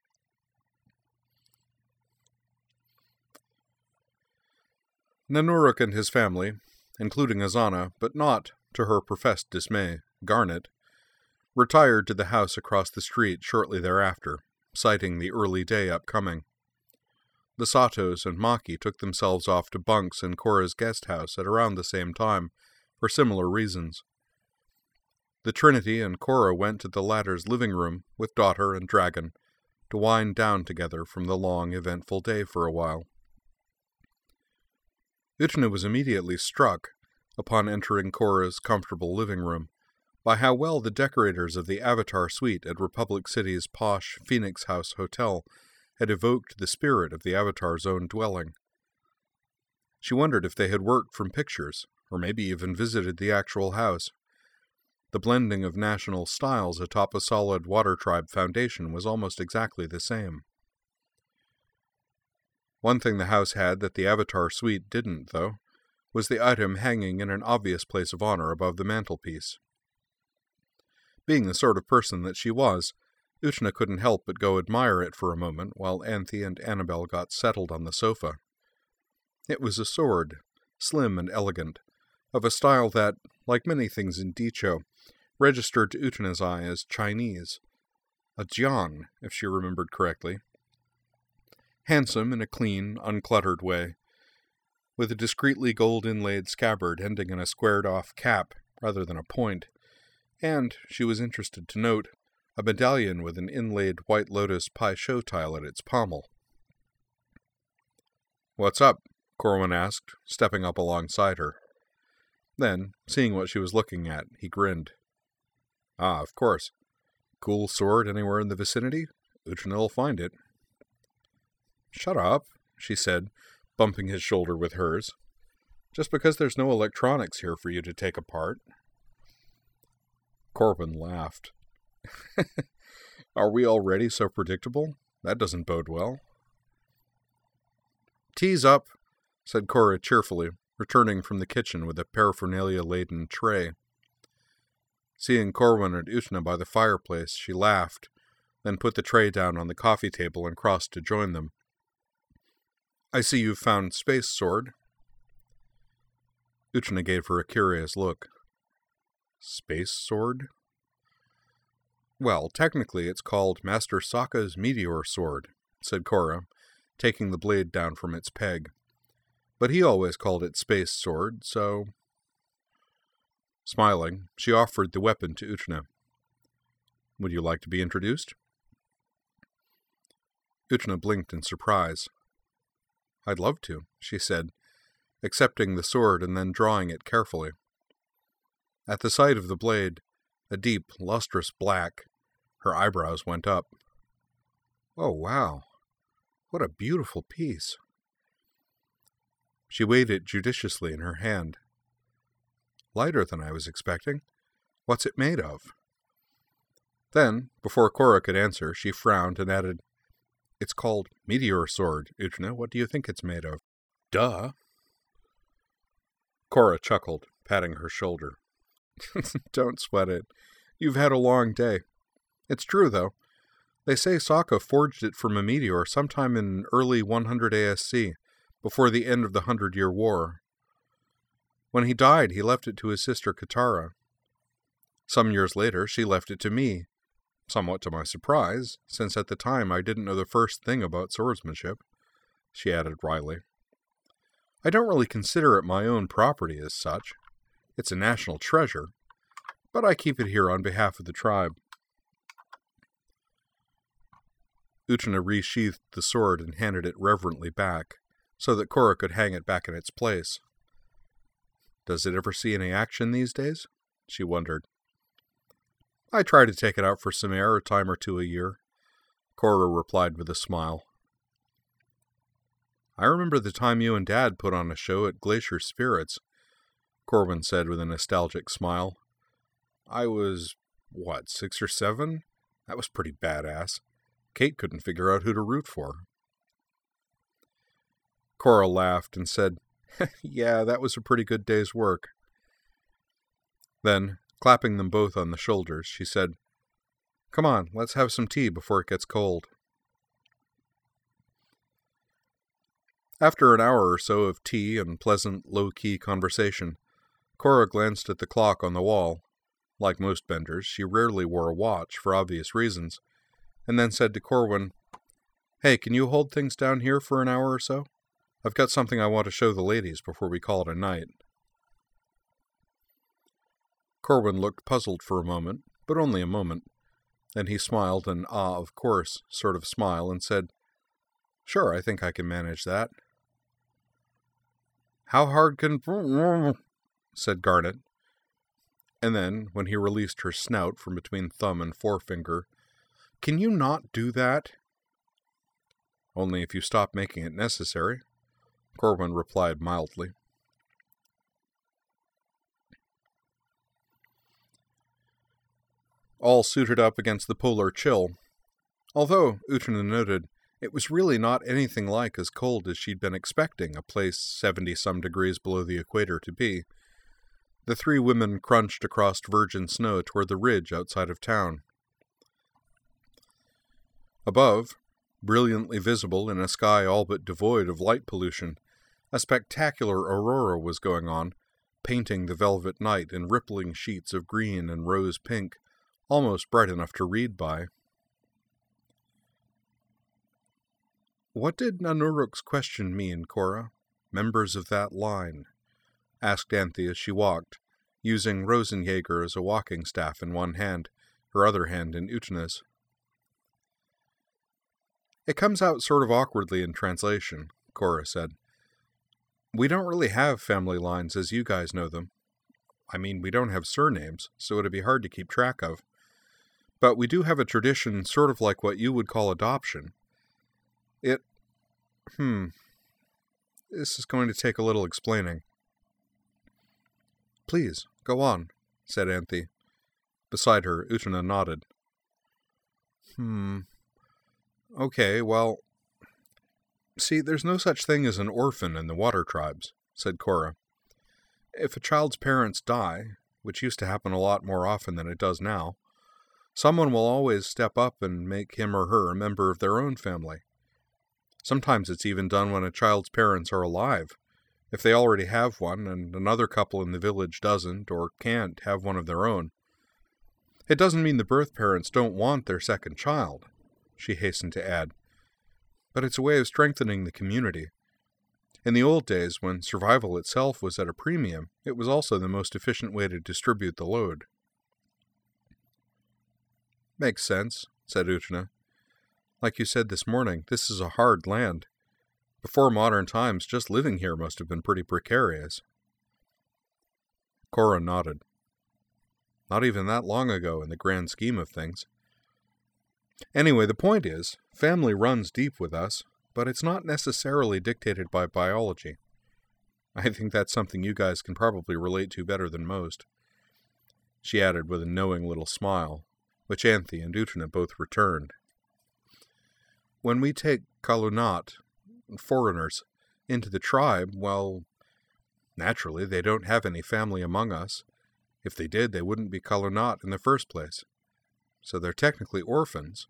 Nanook and his family, including Azana, but not, to her professed dismay, Garnet, retired to the house across the street shortly thereafter, citing the early day upcoming. The Satos and Maki took themselves off to bunks in Korra's guest house at around the same time, for similar reasons. The Trinity and Korra went to the latter's living room with daughter and dragon to wind down together from the long, eventful day for a while. Utena was immediately struck, upon entering Korra's comfortable living room, by how well the decorators of the Avatar Suite at Republic City's posh Phoenix House Hotel had evoked the spirit of the Avatar's own dwelling. She wondered if they had worked from pictures, or maybe even visited the actual house. The blending of national styles atop a solid Water Tribe foundation was almost exactly the same. One thing the house had that the Avatar Suite didn't, though, was the item hanging in an obvious place of honor above the mantelpiece. Being the sort of person that she was, Utena couldn't help but go admire it for a moment while Anthe and Annabelle got settled on the sofa. It was a sword, slim and elegant, of a style that, like many things in Dicho, registered to Utena's eye as Chinese. A jiang, if she remembered correctly. Handsome in a clean, uncluttered way, with a discreetly gold-inlaid scabbard ending in a squared-off cap rather than a point, and, she was interested to note, a medallion with an inlaid white lotus Pai Sho tile at its pommel. "What's up?" Corwin asked, stepping up alongside her. Then, seeing what she was looking at, he grinned. "Ah, of course. Cool sword anywhere in the vicinity? Utena'll find it." "Shut up," she said, bumping his shoulder with hers. "Just because there's no electronics here for you to take apart." Corwin laughed. "Are we already so predictable? That doesn't bode well." "Tea's up," said Korra cheerfully, returning from the kitchen with a paraphernalia-laden tray. Seeing Corwin and Utena by the fireplace, she laughed, then put the tray down on the coffee table and crossed to join them. "I see you've found Space Sword." Utena gave her a curious look. "Space Sword?" "Well, technically it's called Master Sokka's Meteor Sword," said Korra, taking the blade down from its peg. "But he always called it Space Sword, so—" Smiling, she offered the weapon to Utena. "Would you like to be introduced?" Utena blinked in surprise. "I'd love to," she said, accepting the sword and then drawing it carefully. At the sight of the blade, a deep, lustrous black, her eyebrows went up. "Oh, wow. What a beautiful piece." She weighed it judiciously in her hand. "Lighter than I was expecting. What's it made of?" Then, before Korra could answer, she frowned and added, "It's called Meteor Sword, Utena. What do you think it's made of?" "Duh." Korra chuckled, patting her shoulder. "Don't sweat it. You've had a long day. It's true, though. They say Sokka forged it from a meteor sometime in early 100 ASC, before the end of the 100-Year War. When he died, he left it to his sister Katara. Some years later, she left it to me, somewhat to my surprise, since at the time I didn't know the first thing about swordsmanship," she added wryly. "I don't really consider it my own property as such. It's a national treasure, but I keep it here on behalf of the tribe." Utena resheathed the sword and handed it reverently back, so that Korra could hang it back in its place. "Does it ever see any action these days?" she wondered. "I try to take it out for some air a time or two a year," Korra replied with a smile. "I remember the time you and Dad put on a show at Glacier Spirits. Corwin said with a nostalgic smile. I was, 6 or 7? That was pretty badass. Kate couldn't figure out who to root for. Cora laughed and said, Yeah, that was a pretty good day's work. Then, clapping them both on the shoulders, she said, Come on, let's have some tea before it gets cold. After an hour or so of tea and pleasant, low-key conversation, Cora glanced at the clock on the wall. Like most benders, she rarely wore a watch for obvious reasons, and then said to Corwin, Hey, can you hold things down here for an hour or so? I've got something I want to show the ladies before we call it a night. Corwin looked puzzled for a moment, but only a moment. Then he smiled an of course sort of smile and said, Sure, I think I can manage that. How hard can... said Garnet. And then, when he released her snout from between thumb and forefinger, Can you not do that? Only if you stop making it necessary, Corwin replied mildly. All suited up against the polar chill, although, Utena noted, it was really not anything like as cold as she'd been expecting a place 70-some degrees below the equator to be. The three women crunched across virgin snow toward the ridge outside of town. Above, brilliantly visible in a sky all but devoid of light pollution, a spectacular aurora was going on, painting the velvet night in rippling sheets of green and rose pink, almost bright enough to read by. What did Nanuruk's question mean, Cora? Members of that line? Asked Anthe as she walked, using Rosenjaeger as a walking staff in one hand, her other hand in Utena's. It comes out sort of awkwardly in translation, Cora said. We don't really have family lines as you guys know them. I mean, we don't have surnames, so it'd be hard to keep track of. But we do have a tradition sort of like what you would call adoption. This is going to take a little explaining. Please, go on, said Anthe. Beside her, Utena nodded. Okay, well... See, there's no such thing as an orphan in the water tribes, said Cora. If a child's parents die, which used to happen a lot more often than it does now, someone will always step up and make him or her a member of their own family. Sometimes it's even done when a child's parents are alive, if they already have one and another couple in the village doesn't or can't have one of their own. It doesn't mean the birth parents don't want their second child, she hastened to add, but it's a way of strengthening the community. In the old days, when survival itself was at a premium, it was also the most efficient way to distribute the load. Makes sense, said Utena. Like you said this morning, this is a hard land. Before modern times, just living here must have been pretty precarious. Cora nodded. Not even that long ago in the grand scheme of things. Anyway, the point is, family runs deep with us, but it's not necessarily dictated by biology. I think that's something you guys can probably relate to better than most. She added with a knowing little smile, which Anthe and Utena both returned. When we take Kalunat, foreigners, into the tribe, well, naturally they don't have any family among us. If they did, they wouldn't be Kalunat in the first place. So they're technically orphans.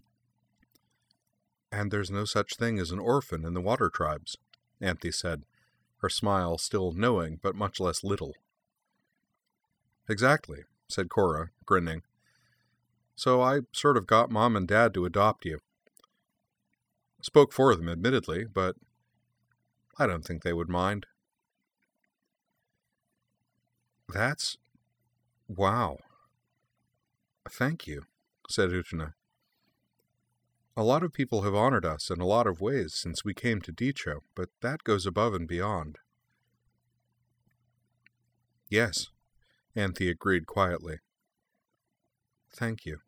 And there's no such thing as an orphan in the water tribes, Anthe said, her smile still knowing but much less little. Exactly, said Cora, grinning. So I sort of got Mom and Dad to adopt you. Spoke for them, admittedly, but I don't think they would mind. That's... wow. Thank you, said Utena. A lot of people have honored us in a lot of ways since we came to Dicho, but that goes above and beyond. Yes, Anthe agreed quietly. Thank you.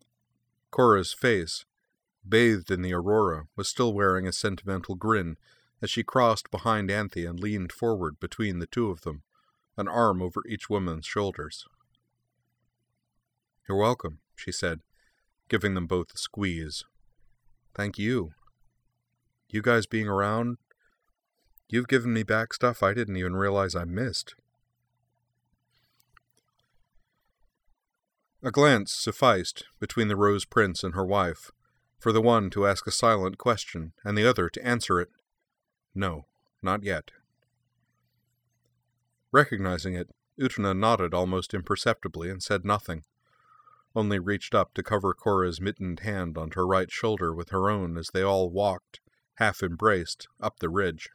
Cora's face, bathed in the aurora, was still wearing a sentimental grin as she crossed behind Anthe and leaned forward between the two of them, an arm over each woman's shoulders. "You're welcome," she said, giving them both a squeeze. "Thank you. You guys being around, you've given me back stuff I didn't even realize I missed." A glance sufficed between the Rose Prince and her wife, for the one to ask a silent question and the other to answer it. No, not yet. Recognizing it, Utna nodded almost imperceptibly and said nothing, only reached up to cover Cora's mittened hand on her right shoulder with her own as they all walked, half embraced, up the ridge.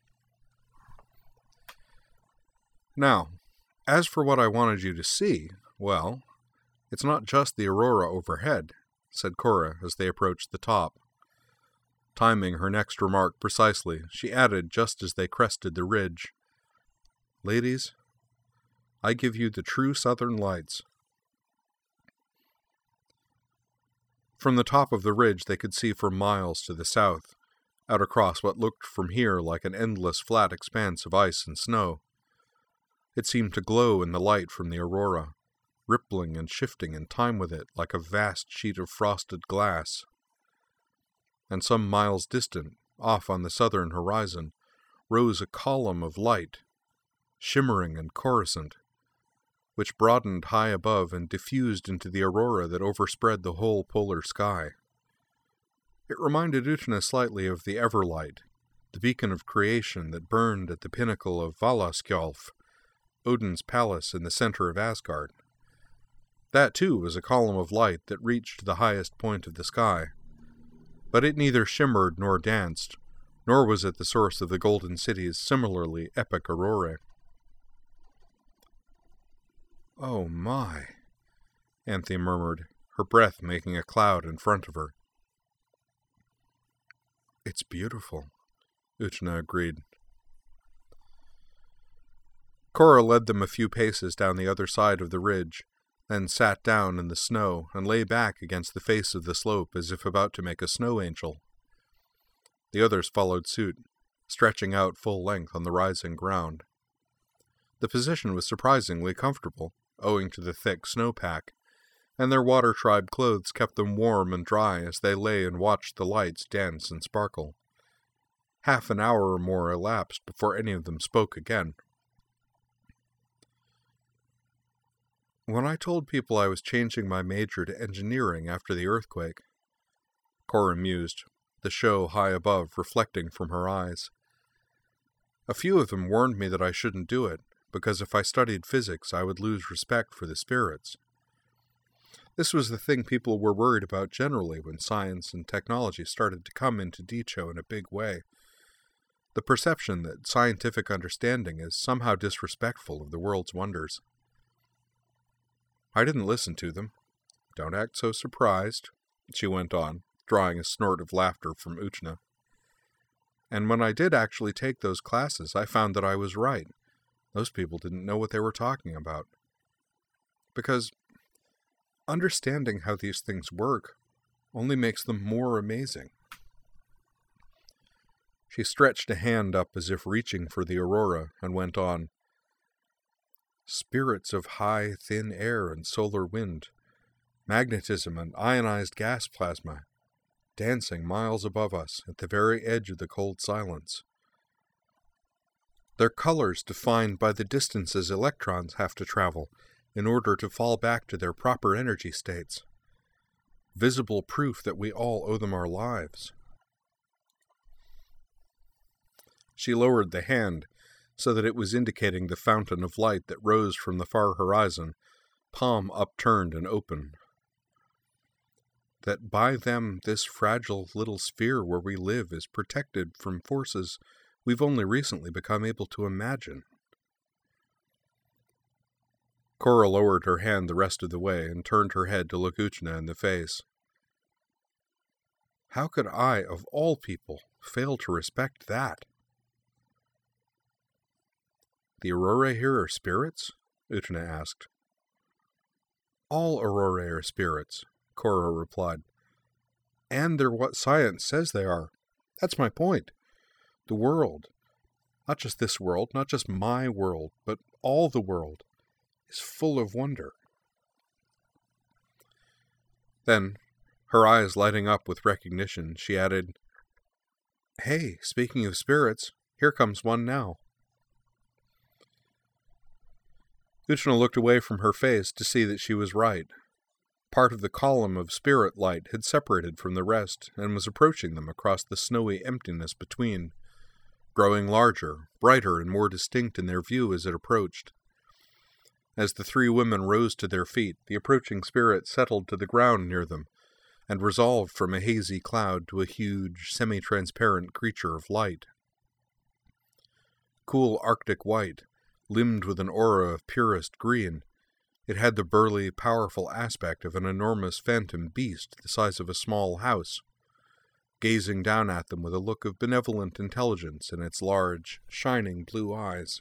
"Now, as for what I wanted you to see, well, it's not just the aurora overhead," said Cora as they approached the top. Timing her next remark precisely, she added just as they crested the ridge, "Ladies, I give you the true southern lights." From the top of the ridge they could see for miles to the south, out across what looked from here like an endless flat expanse of ice and snow. It seemed to glow in the light from the aurora, rippling and shifting in time with it like a vast sheet of frosted glass. And some miles distant, off on the southern horizon, rose a column of light, shimmering and coruscant, which broadened high above and diffused into the aurora that overspread the whole polar sky. It reminded Utna slightly of the Everlight, the beacon of creation that burned at the pinnacle of Valaskjolf, Odin's palace in the center of Asgard. That, too, was a column of light that reached the highest point of the sky. But it neither shimmered nor danced, nor was it the source of the Golden City's similarly epic aurorae. "Oh my," Anthe murmured, her breath making a cloud in front of her. "It's beautiful," Utna agreed. Cora led them a few paces down the other side of the ridge, then sat down in the snow and lay back against the face of the slope as if about to make a snow angel. The others followed suit, stretching out full length on the rising ground. The position was surprisingly comfortable, owing to the thick snowpack, and their water-tribe clothes kept them warm and dry as they lay and watched the lights dance and sparkle. Half an hour or more elapsed before any of them spoke again. "When I told people I was changing my major to engineering after the earthquake," Cora mused, the show high above reflecting from her eyes, "a few of them warned me that I shouldn't do it, because if I studied physics I would lose respect for the spirits. This was the thing people were worried about generally when science and technology started to come into Dicho in a big way. The perception that scientific understanding is somehow disrespectful of the world's wonders. I didn't listen to them. Don't act so surprised," she went on, drawing a snort of laughter from Utna. "And when I did actually take those classes, I found that I was right. Those people didn't know what they were talking about. Because understanding how these things work only makes them more amazing." She stretched a hand up as if reaching for the aurora and went on. "Spirits of high, thin air and solar wind, magnetism and ionized gas plasma, dancing miles above us at the very edge of the cold silence. Their colors defined by the distances electrons have to travel in order to fall back to their proper energy states. Visible proof that we all owe them our lives." She lowered the hand so that it was indicating the fountain of light that rose from the far horizon, palm upturned and open. "That by them this fragile little sphere where we live is protected from forces we've only recently become able to imagine." Cora lowered her hand the rest of the way and turned her head to look Utna in the face. "How could I, of all people, fail to respect that?" "The aurorae here are spirits?" Utna asked. "All aurorae are spirits," Cora replied. "And they're what science says they are. That's my point. The world, not just this world, not just my world, but all the world, is full of wonder. Then, her eyes lighting up with recognition, she added, "Hey, speaking of spirits, here comes one now." Uchna looked away from her face to see that she was right. Part of the column of spirit light had separated from the rest and was approaching them across the snowy emptiness between, growing larger, brighter, and more distinct in their view as it approached. As the three women rose to their feet, the approaching spirit settled to the ground near them, and resolved from a hazy cloud to a huge, semi-transparent creature of light. Cool Arctic white, limned with an aura of purest green, it had the burly, powerful aspect of an enormous phantom beast the size of a small house, gazing down at them with a look of benevolent intelligence in its large, shining blue eyes.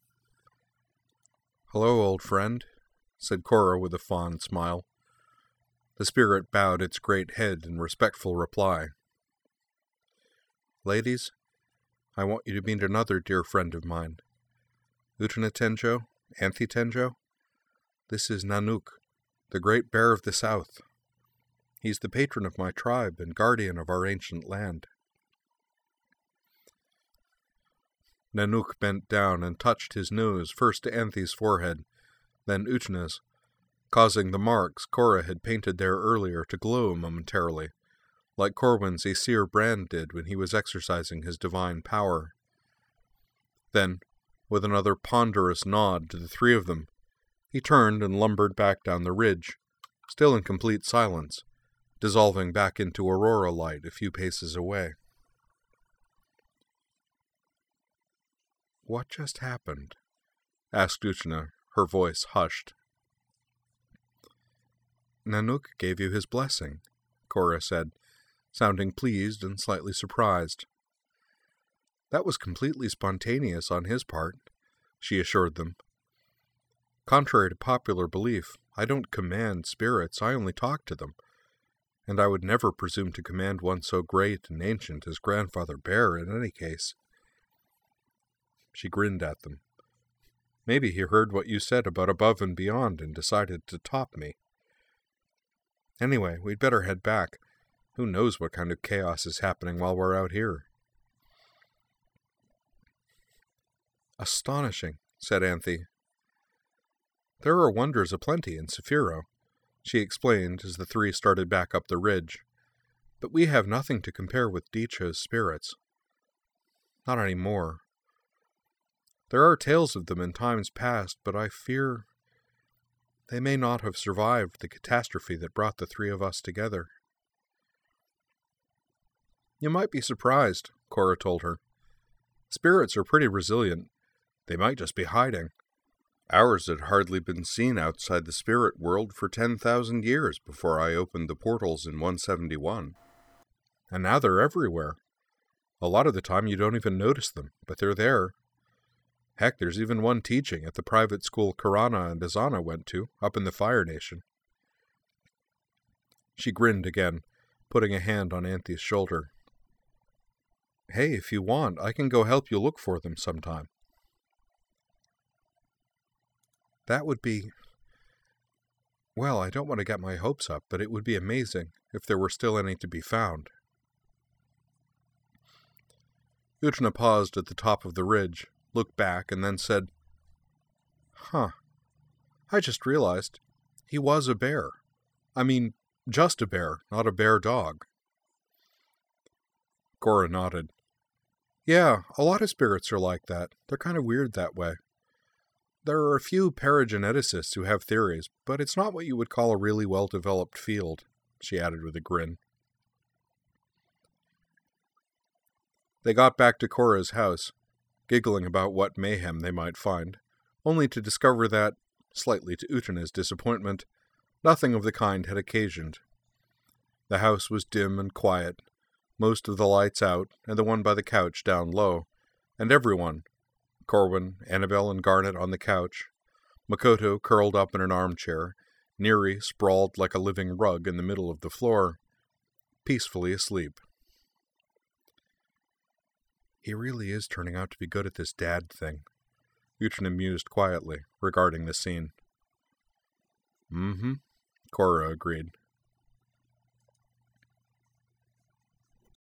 "Hello, old friend," said Cora with a fond smile. The spirit bowed its great head in respectful reply. "Ladies, I want you to meet another dear friend of mine. Utana Tenjo, Anthi Tenjo, this is Nanook, the great bear of the south. He's the patron of my tribe and guardian of our ancient land." Nanook bent down and touched his nose first to Anthi's forehead, then Utana's, causing the marks Cora had painted there earlier to glow momentarily, like Corwin's Aesir Brand did when he was exercising his divine power. Then, with another ponderous nod to the three of them, he turned and lumbered back down the ridge, still in complete silence, dissolving back into aurora light a few paces away. "What just happened?" asked Uchna, her voice hushed. "Nanook gave you his blessing," Cora said, sounding pleased and slightly surprised. "That was completely spontaneous on his part," she assured them. "Contrary to popular belief, I don't command spirits, I only talk to them, and I would never presume to command one so great and ancient as Grandfather Bear in any case." She grinned at them. "Maybe he heard what you said about above and beyond and decided to top me. Anyway, we'd better head back. Who knows what kind of chaos is happening while we're out here." "Astonishing," said Anthi. "There are wonders aplenty in Saphiro," she explained as the three started back up the ridge. "But we have nothing to compare with Dicho's spirits. Not any more. There are tales of them in times past, but I fear they may not have survived the catastrophe that brought the three of us together." "You might be surprised," Cora told her. "Spirits are pretty resilient. They might just be hiding. Ours had hardly been seen outside the spirit world for 10,000 years before I opened the portals in 171. And now they're everywhere. A lot of the time you don't even notice them, but they're there. Heck, there's even one teaching at the private school Karana and Azana went to, up in the Fire Nation." She grinned again, putting a hand on Anthi's shoulder. "Hey, if you want, I can go help you look for them sometime." "That would be... Well, I don't want to get my hopes up, but it would be amazing if there were still any to be found." Uchna paused at the top of the ridge, looked back, and then said, "Huh. I just realized he was a bear. I mean, just a bear, not a bear dog." Cora nodded. "Yeah, a lot of spirits are like that. They're kind of weird that way. There are a few parageneticists who have theories, but it's not what you would call a really well-developed field," she added with a grin. They got back to Cora's house, giggling about what mayhem they might find, only to discover that, slightly to Utana's disappointment, nothing of the kind had occasioned. The house was dim and quiet, most of the lights out, and the one by the couch down low, and everyone, Corwin, Annabelle, and Garnet on the couch, Makoto curled up in an armchair, Neri sprawled like a living rug in the middle of the floor, peacefully asleep. He really is turning out to be good at this dad thing, Uhtred mused quietly, regarding the scene. Mm-hmm, Cora agreed,